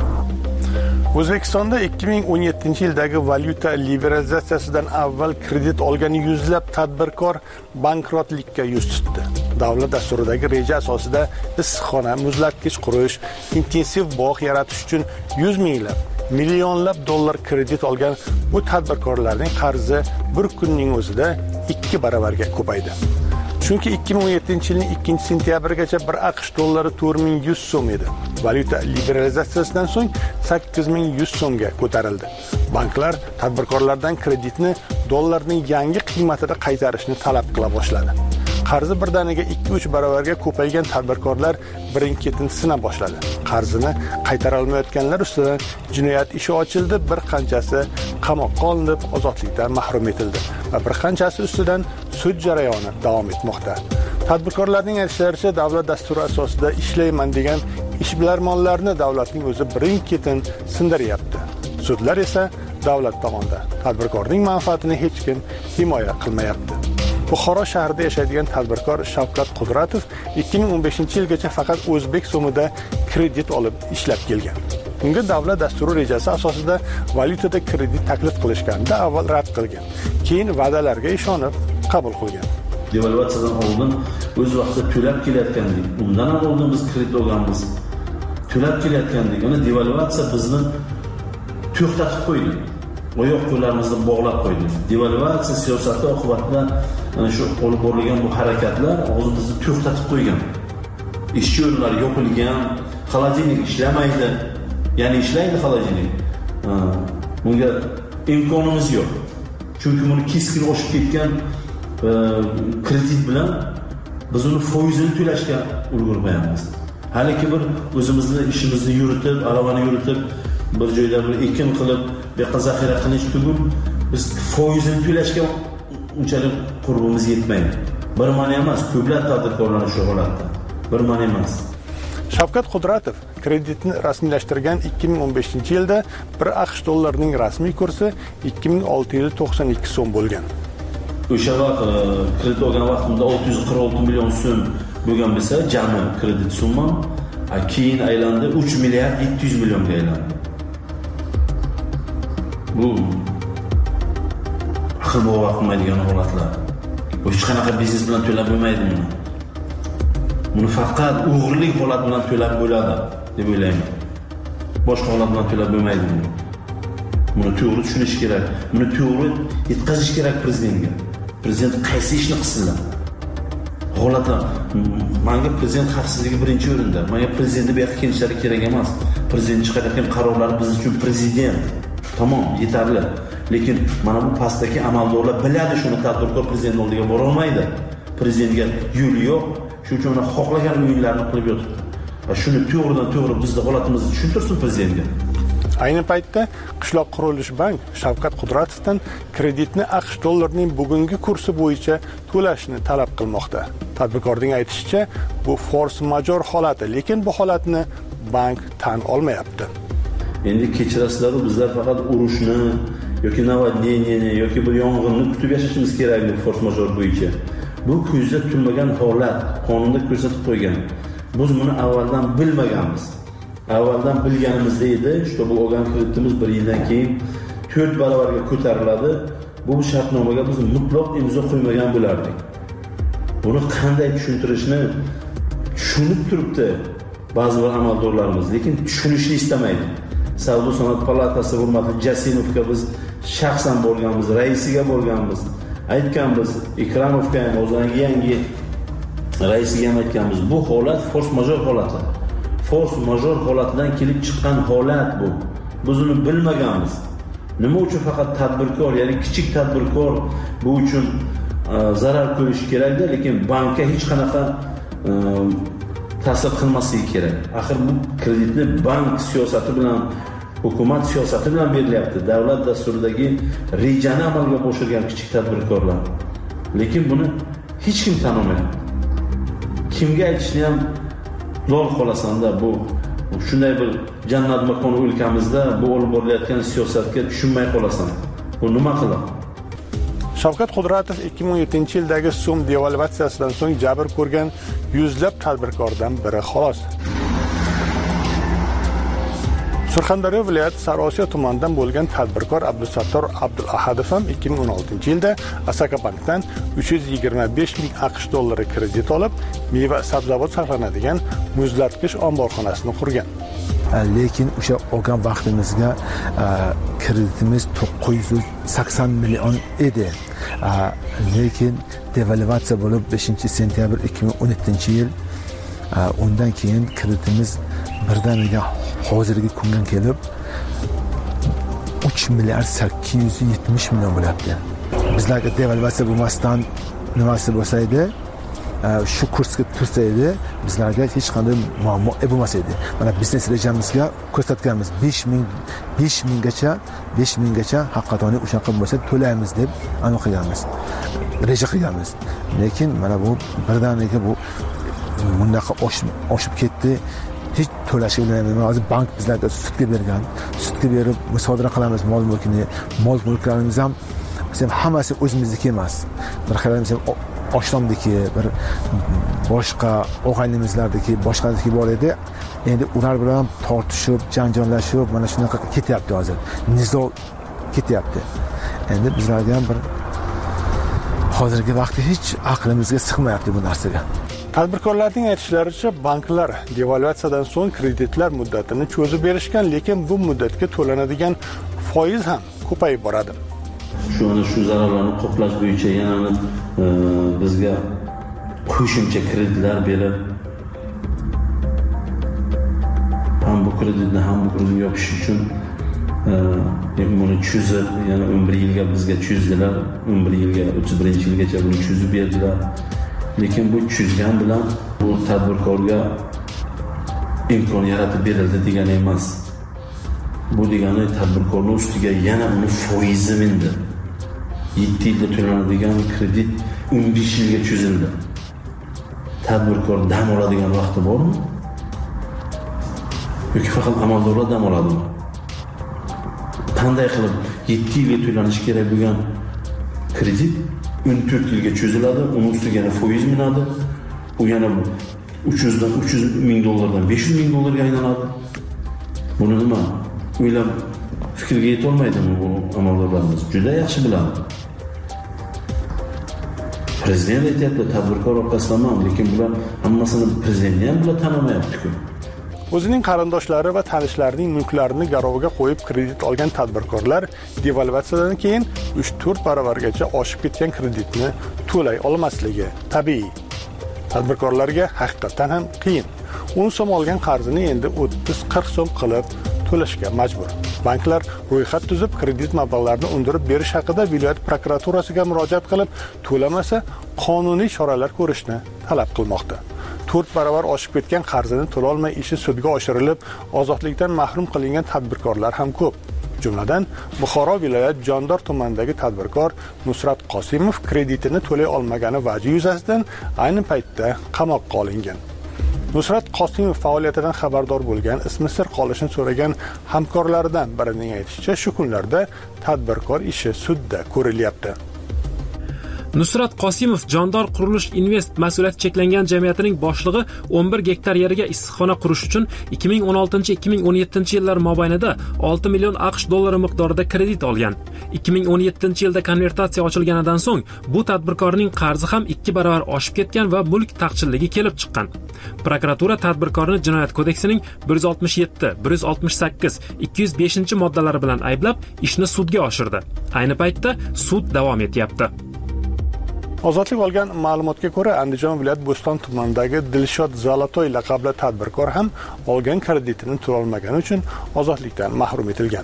Speaker 2: O'zbekistonda 2017-yildagi valyuta liberalizatsiyasidan avval kredit olgan yuzlab tadbirkor bankrotlikka yuz tutdi. Davlat dasturidagi reja asosida issiqxona, muzlatkich qurish, intensiv bog' yaratish uchun 100 minglab, millionlab dollar kredit olgan bu tadbirkorlarning qarzi bir kunning o'zida 2 baravarga ko'paydi. Chunki 2017-yilning 2-sentyabrigacha bir AQSh dollari 4100 so'm edi. Valyuta liberalizatsiyasidan so'ng 8100 so'mga ko'tarildi. Banklar tadbirkorlardan kreditni dollarning yangi qiymatida qaytarishni talab qila boshladi. Qarzi birdaniga 2-3 baravarga ko'paygan tadbirkorlar birin-ketin sina boshladi. Qarzini qaytara olmayotganlar ustidan jinoyat ishi ochildi, bir qanchasi qamoqqa olinib, ozodlikdan mahrum etildi va bir qanchasi ustidan sud jarayoni davom etmoqda. Tadbirkorlarning aytishlaricha, davlat dasturi asosida ishlayman degan ishbilarmonlarni davlatning o'zi birin-ketin sindiryapti. Sudlar esa davlat tomonidan tadbirkorning manfaatini hech kim himoya qilmayapti. Buxoro shahrida yashaydigan tadbirkor Shavkat Qudratov 2015-yilgacha faqat o'zbek so'mida kredit olib ishlab kelgan. Unga davlat dasturi rejasi asosida valyutada kredit taklif qilishganda avval rad qilgan, keyin va'dalarga ishonib qabul qilgan.
Speaker 23: Devalvatsiyadan oldin o'z vaqtida to'lab kelayotgandik. Undan ham oldin biz kredit olganmiz. To'lab kelayotgandik. Uni devalvatsiya bizni to'xtatib qo'ydi. Oyoq qo'llarimizni bog'lab qo'ydi. Devalvatsiya siyosati oqibatida ana shu olib borilgan bu harakatlar hozir bizni to'xtatib qo'ygan. Ish o'rinlari yopilgan, xolodilnik ishlamaydi. Ya'ni ishlaydi xolodilnik. Bunga imkonimiz yo'q. Chunki buni keskin oshib ketgan kredit bilan biz uni foizini to'lashga ulgurmayapmiz. Haliki bir o'zimizni ishimizni yuritib, aravani yuritib, bir joyda bir ekin qilib, bu yoqqa zaxira qilish tugul biz foizini to'lashga unchalik qurbimiz yetmaydi. Bir mana emas, ko'plab tadbirkorlar shu holatda. Bir mana emas.
Speaker 2: Shavkat Qudratov kreditni rasmiylashtirgan 2015-yilda bir AQSh dollarining rasmiy kursi 2692 so'm bo'lgan.
Speaker 23: O'sha vaqt kredit olgan vaqtimda 646 million so'm bo'lgan bo'lsa, jami kredit summam keyin aylandi 3 milliard 700 millionga aylandi. Bu axir bu vaqtmaydigan holatlar. Hech qanaqa biznes bilan to'lab bo'lmaydi buni. Buni faqat o'g'irlik holat bilan to'lab bo'ladi deb o'ylayman. Boshqa holat bilan to'lab bo'lmaydi buni. Buni to'g'ri tushunish kerak. Buni to'g'ri yetkazish kerak prezidentga. Prezident qaysi ishni qilsinlar? Holatlar. Menga prezident xavfsizligi birinchi o'rinda. Menga prezidentni bu yoqqa kelishlari kerak emas. Prezident chiqarayotgan qarorlar biz uchun prezident. Tamom, yetarli. Lekin mana bu pastdagi amaldorlar biladi shuni, tadbirkor prezident oldiga bora olmaydi. Prezidentga yo'l yo'q. Shuning uchun xohlagan o'yinlarni qilib yotibdi. Va shuni to'g'ridan-to'g'ri bizning holatimizni tushuntirsin prezidentga.
Speaker 2: Ayni paytda Qishloq qurilish bank Shavkat Qudratovdan kreditni AQSh dollarining bugungi kursi bo'yicha to'lashni talab qilmoqda. Tadbirkorning aytishicha, bu force majeure holati, lekin bu holatni bank tan olmayapti.
Speaker 23: Endi kechirasizlar, bizlar faqat urushni yoki наводнение yoki bir yong'inni kutib yashashimiz kerak bu force majeure bo'yicha. Bu ko'zda tutilmagan holat, qonunda ko'rsatib qo'ygan. Biz buni avvaldan bilmaganmiz. avvaldan bilganimizda edi, shu bu olgan kreditimiz 1 yildan keyin 4 barobarga ko'tariladi. Bu shartnomaga biz mutlaq imzo qo'ymagan bo'lardik. Buni qanday tushuntirishni tushunib turibdi ba'zi bir amaldorlarimiz, lekin tushunishni istamaydi. Savdo sanoat palatasi hurmatli Jasimovga biz shaxsan bo'lganmiz, raisiga bo'lganmiz, aytganmiz, Ikramovga ham o'zining yangi raisiga ham aytganmiz. Bu holat force major holati. Force major holatidan kelib chiqqan holat bu. Biz uni bilmaganmiz. Nima uchun faqat tadbirkor, ya'ni kichik tadbirkor bu uchun zarar ko'rishi kerak-da, lekin bankka hech qanaqa ta'sir qilmasligi kerak. Axir bu kreditni bank siyosati bilan, hukumat siyosati bilan berilyapti. Davlat dasturidagi rejani amalga oshirgan kichik tadbirkorlar. Lekin buni hech kim tanimayapti. Kimga aytishni ham lol qolasanda bu shunday bir jannat makoni o'lkamizda bu olib borilayotgan siyosatga tushunmay qolasan. Bu nima qiladi?
Speaker 2: Shavkat Qudratov 2017-yildagi so'm devalvatsiyasidan so'ng jabr ko'rgan yuzlab tadbirkordan biri xolos. Surxondaryo viloyati Sariosiyo tumanidan bo'lgan tadbirkor Abdusattor Abdulahadov ham 2016-yilda Asaka bankdan 325 ming AQSh dollari kredit olib, meva sabzavot saqlanadigan muzlatgich omborxonasini qurgan.
Speaker 24: Lekin o'sha olgan vaqtimizga kreditimiz 980 million edi. Lekin devalvatsiya bo'lib 5-sentyabr 2017-yil, undan keyin kreditimiz birdaniga hozirgi kunga kelib 3 milliard 870 million bo'lyapti. Bizlarga devalvatsiya bo'lmasdan nimasi bo'lsa edi, shu kursga tursa edi, bizlarga hech qanday muammo bo'lmas edi. Mana biznes rejamizga ko'rsatganmiz 5 minggacha haqiqatan o'shaqa bo'lsa to'laymiz deb aniq qilganmiz. Reja qilganmiz. Lekin mana bu birdaniga bu bundaqa oshib ketdi. Hech to'lashga bo'lmaydi. Hozir bank bizlarga sutga bergan. Sutga berib musodara qilamiz mol-mulklarimiz ham hammasi o'zimizniki emas. Bir xilamiz oshnomdiki, bir boshqa og'aynimizlardagi, boshqalardagi bor edi. Endi ular bilan tortishib, janjallashib, mana shunaqa ketyapti hozir. Nizo ketyapti. Endi bizlarga ham bir hozirgi vaqtda hech aqlimizga sig'mayapti bu narsaga.
Speaker 2: Tadbirkorlarning aytishlaricha, banklar devalvatsiyadan so'ng kreditlar muddatini cho'zib berishgan, lekin bu muddatga to'lanadigan foiz ham ko'payib boradi.
Speaker 23: Shu zararlarni qoplash bo'yicha yana bizga qo'shimcha kreditlar berib, ham bu kreditni yopish uchun buni cho'zib, yana 11 yilga bizga cho'zdilar, 11 yilga 31-yilgacha buni cho'zib berdilar. Lekin bu cho'zgan bilan bu tadbirkorga imkon yaratib berildi degani emas. Bu degani tadbirkorning ustiga yana uni foizi mindi. 7 yilda to'lanadigan kredit 15 yilga cho'zildi. Tadbirkor dam oladigan vaqti bormi? Yoki faqat amaldorlar dam oladimi? Qanday qilib 7 yilga to'lanishi kerak bo'lgan kredit 14 yilga cho'ziladi, uning ustiga yana foiz minadi. U yana 300 ming dollardan 500 ming dollarga aylanadi. Buni nima? O'ylab fikrga yeta olmaydimi bu amaldorlarimiz? Juda yaxshi biladi. Prezident aytayapti, tadbirkor orqasidaman, lekin bular hammasini prezidentni ham bular tanimayapti-ku.
Speaker 2: O'zining qarindoshlari va tanishlarining mulklarini garovga qo'yib kredit olgan tadbirkorlar devalvatsiyadan keyin 3-4 barobargacha oshib ketgan kreditni to'lay olmasligi tabiiy. Tadbirkorlarga haqiqatan ham qiyin. 10 so'm olgan qarzini endi 30-40 so'm qilib to'lashga majbur. Banklar ro'yxat tuzib, kredit mablag'larini undirib berish haqida viloyat prokuraturasiga murojaat qilib, to'lamasa qonuniy choralar ko'rishni talab qilmoqda. 4 barobar oshib ketgan qarzini to'la olmay ishi sudga oshirilib, ozodlikdan mahrum qilingan tadbirkorlar ham ko'p. Jumladan, Buxoro viloyat Jondor tumanidagi tadbirkor Nusrat Qosimov kreditini to'lay olmagani vajhi yuzasidan ayni paytda qamoqqa olingan. Nusrat Qosimov faoliyatidan xabardor bo'lgan, ismi sir qolishini so'ragan hamkorlaridan birining aytishicha, shu kunlarda tadbirkor ishi sudda ko'rilyapti.
Speaker 8: Nusrat Qosimov Jondor Qurilish Invest mas'uliyati cheklangan jamiyatining boshlig'i 11 gektar yeriga issiqxona qurish uchun 2016-2017 yillar mobaynida 6 million AQSh dollari miqdorida kredit olgan. 2017 yilda konvertatsiya ochilganidan so'ng bu tadbirkorning qarzi ham 2 barobar oshib ketgan va mulk taqchilligi kelib chiqqan. Prokuratura tadbirkorni Jinoyat kodeksining 167, 168, 205 moddalari bilan ayblab, ishni sudga oshirdi. Ayni paytda sud davom etyapti.
Speaker 2: Ozodlik olgan ma'lumotga ko'ra, Andijon viloyat Bo'ston tumanidagi Dilshod Zolotoy laqabli tadbirkor ham olgan kreditini to'lay olmagani uchun ozodlikdan mahrum etilgan.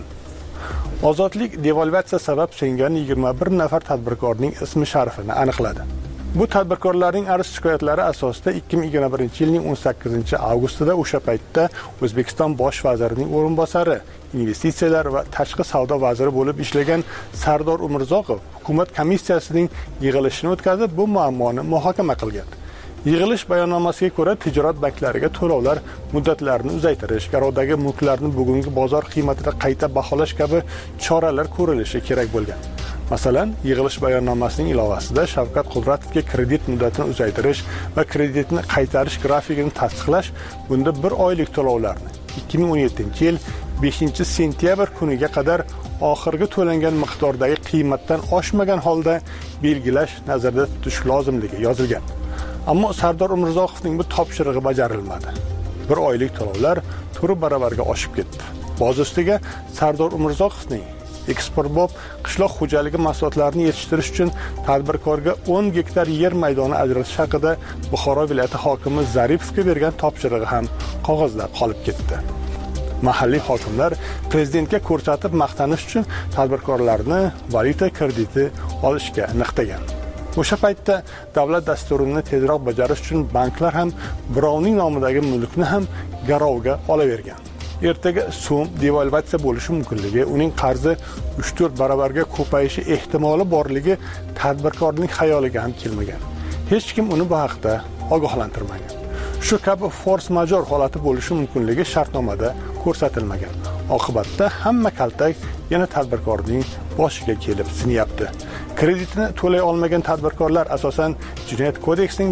Speaker 2: Ozodlik devalvatsiya sabab singan 21 nafar tadbirkorning ismi sharifini aniqladi. Bu tadbirkorlarning arz shikoyatlari asosida 2021-yilning 18-avgustida o'sha paytda O'zbekiston bosh vazirining o'rinbosari, investitsiyalar va tashqi savdo vaziri bo'lib ishlagan Sardor Umurzoqov hukumat komissiyasining yig'ilishini o'tkazib, bu muammoni muhokama qilgan. Yig'ilish bayonnomasiga ko'ra, tijorat banklariga to'lovlar muddatlarini uzaytirish, garovdagi mulklarni bugungi bozor qiymatida qayta baholash kabi choralar ko'rilishi kerak bo'lgan. Masalan, yig'ilish bayonnomasining ilovasida Shavkat Qudratovga kredit muddatini uzaytirish va kreditni qaytarish grafikini tasdiqlash, bunda 1 oylik to'lovlarni 2017-yil 5-sentyabr kuniga qadar oxirgi to'langan miqdordagi qiymatdan oshmagan holda belgilash nazarda tutish lozimligi yozilgan. Ammo Sardor Umurzoqovning bu topshirig'i bajarilmadi. 1 oylik to'lovlar 4 barobarga oshib ketdi. Boz ustiga Sardor Umurzoqovning Eksportbob qishloq xo'jaligi mahsulotlarini yetishtirish uchun tadbirkorga 10 gektar yer maydoni ajratish haqida Buxoro viloyati hokimi Zaripovga bergan topshirig'i ham qog'ozda qolib ketdi. Mahalliy hokimlar prezidentga ko'rsatib maqtanish uchun tadbirkorlarni valyuta krediti olishga niqtagan. O'sha paytda davlat dasturini tezroq bajarish uchun banklar ham birovning nomidagi mulkni ham garovga olavergan. Ertaga so'm devalvatsiya bo'lishi mumkinligi, uning qarzi 3-4 barobarga ko'payishi ehtimoli borligi tadbirkorning xayoliga ham kelmagan. Hech kim uni bu haqda ogohlantirmagan. Shu kabi force major holati bo'lishi mumkinligi shartnomada ko'rsatilmagan. Oqibatda hamma kaltak yana tadbirkorning boshiga kelib sinyapti. Kreditini to'lay olmagan tadbirkorlar asosan Jinoyat kodeksining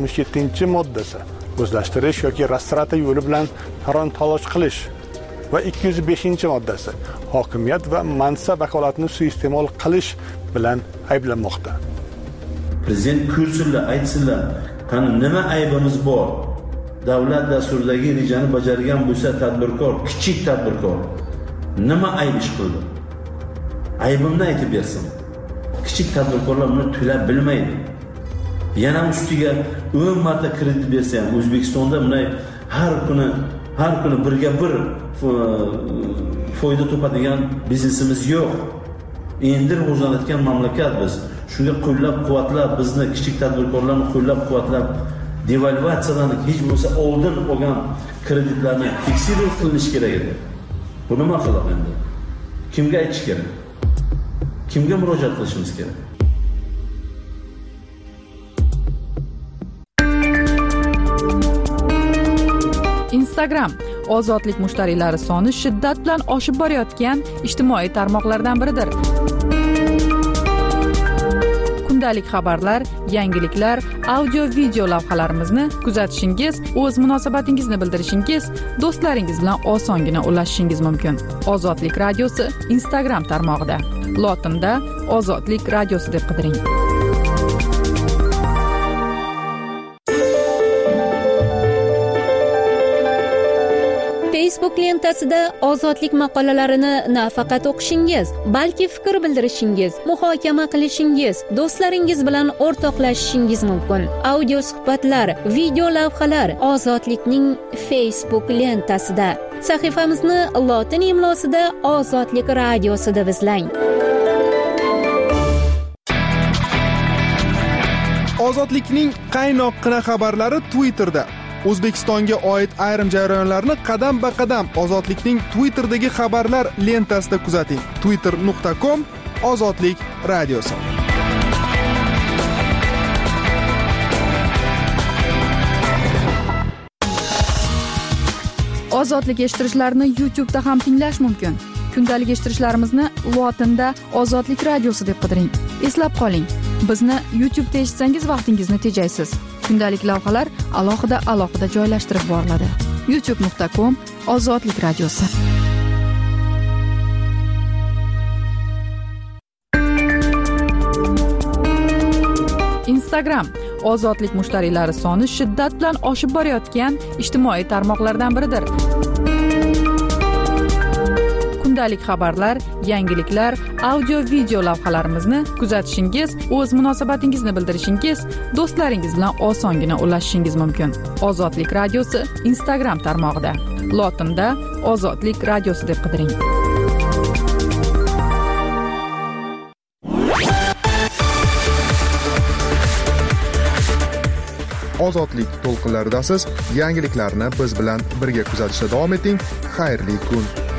Speaker 2: 167-moddasi o'zlashtirish yoki rastrata yo'li bilan talon-taroj qilish va 205-moddasi hokimiyat va mansab vakolatini suiiste'mol qilish bilan ayblanmoqda.
Speaker 23: Prezident ko'rsinlar, aytsinlar, qani nima aybimiz bor? Davlat dasturidagi rejani bajargan bo'lsa tadbirkor, kichik tadbirkor nima ayb ish qildi? Aybimni aytib bersin. Kichik tadbirkorlar buni to'lab bilmaydi. Yana ustiga 10 marta kredit bersa ham O'zbekistonda bunday har kuni birga bir foyda topadigan biznesimiz yo'q. Endi rivojlanayotgan mamlakat biz. Shunga qo'llab-quvvatlab, bizni kichik tadbirkorlarni qo'llab-quvvatlab devalvatsiyadan hech bo'lsa oldin olgan kreditlarni fiksировать qilish kerak edi. Bu nima qilib endi? Kimga aytish kerak? Kimga murojaat qilishimiz kerak?
Speaker 4: Instagram ozodlik mushtariylari soni shiddat bilan oshib borayotgan ijtimoiy tarmoqlardan biridir. Kundalik xabarlar, yangiliklar, audio-video lavhalarimizni kuzatishingiz, o'z munosabatingizni bildirishingiz, do'stlaringiz bilan osongina ulashishingiz mumkin. Ozodlik radiosi Instagram tarmog'ida. Lotinda Ozodlik radiosi deb qidiring.
Speaker 10: Facebook lentasida ozodlik maqolalarini nafaqat o'qishingiz, balki fikr bildirishingiz, muhokama qilishingiz, do'stlaringiz bilan o'rtoqlashishingiz mumkin. Audio suhbatlar, video lavhalar ozodlikning Facebook lentasida. Sahifamizni lotin imlosida Ozodlik radiosi deb izlang.
Speaker 1: Ozodlikning qaynoqqina xabarlari Twitterda. O'zbekistonga oid ayrim jarayonlarni qadam-ba-qadam Ozodlikning Twitterdagi xabarlar lentasida kuzating. twitter.com Ozodlik radiosi.
Speaker 4: Ozodlik eshittirishlarni YouTube'da ham tinglash mumkin. Kundalik eshittirishlarimizni lotinda Ozodlik radiosi deb qidiring. Eslab qoling. Bizni YouTube'da eshitsangiz vaqtingizni tejaysiz. Kundalik lavhalar alohida joylashtirib boriladi. youtube.com Ozodlik radiosi. Instagram ozodlik mushtariylari soni shiddat bilan oshib borayotgan ijtimoiy tarmoqlardan biridir. Kundalik xabarlar, yangiliklar, audio-video lavhalarimizni kuzatishingiz, o'z munosabatingizni bildirishingiz, do'stlaringiz bilan osongina ulashishingiz mumkin. Ozodlik radiosi Instagram tarmog'ida. Lotinda Ozodlik radiosi deb qidiring.
Speaker 1: Ozodlik to'lqinlaridasiz. Yangiliklarni biz bilan birga kuzatishda davom eting. Xayrli kun.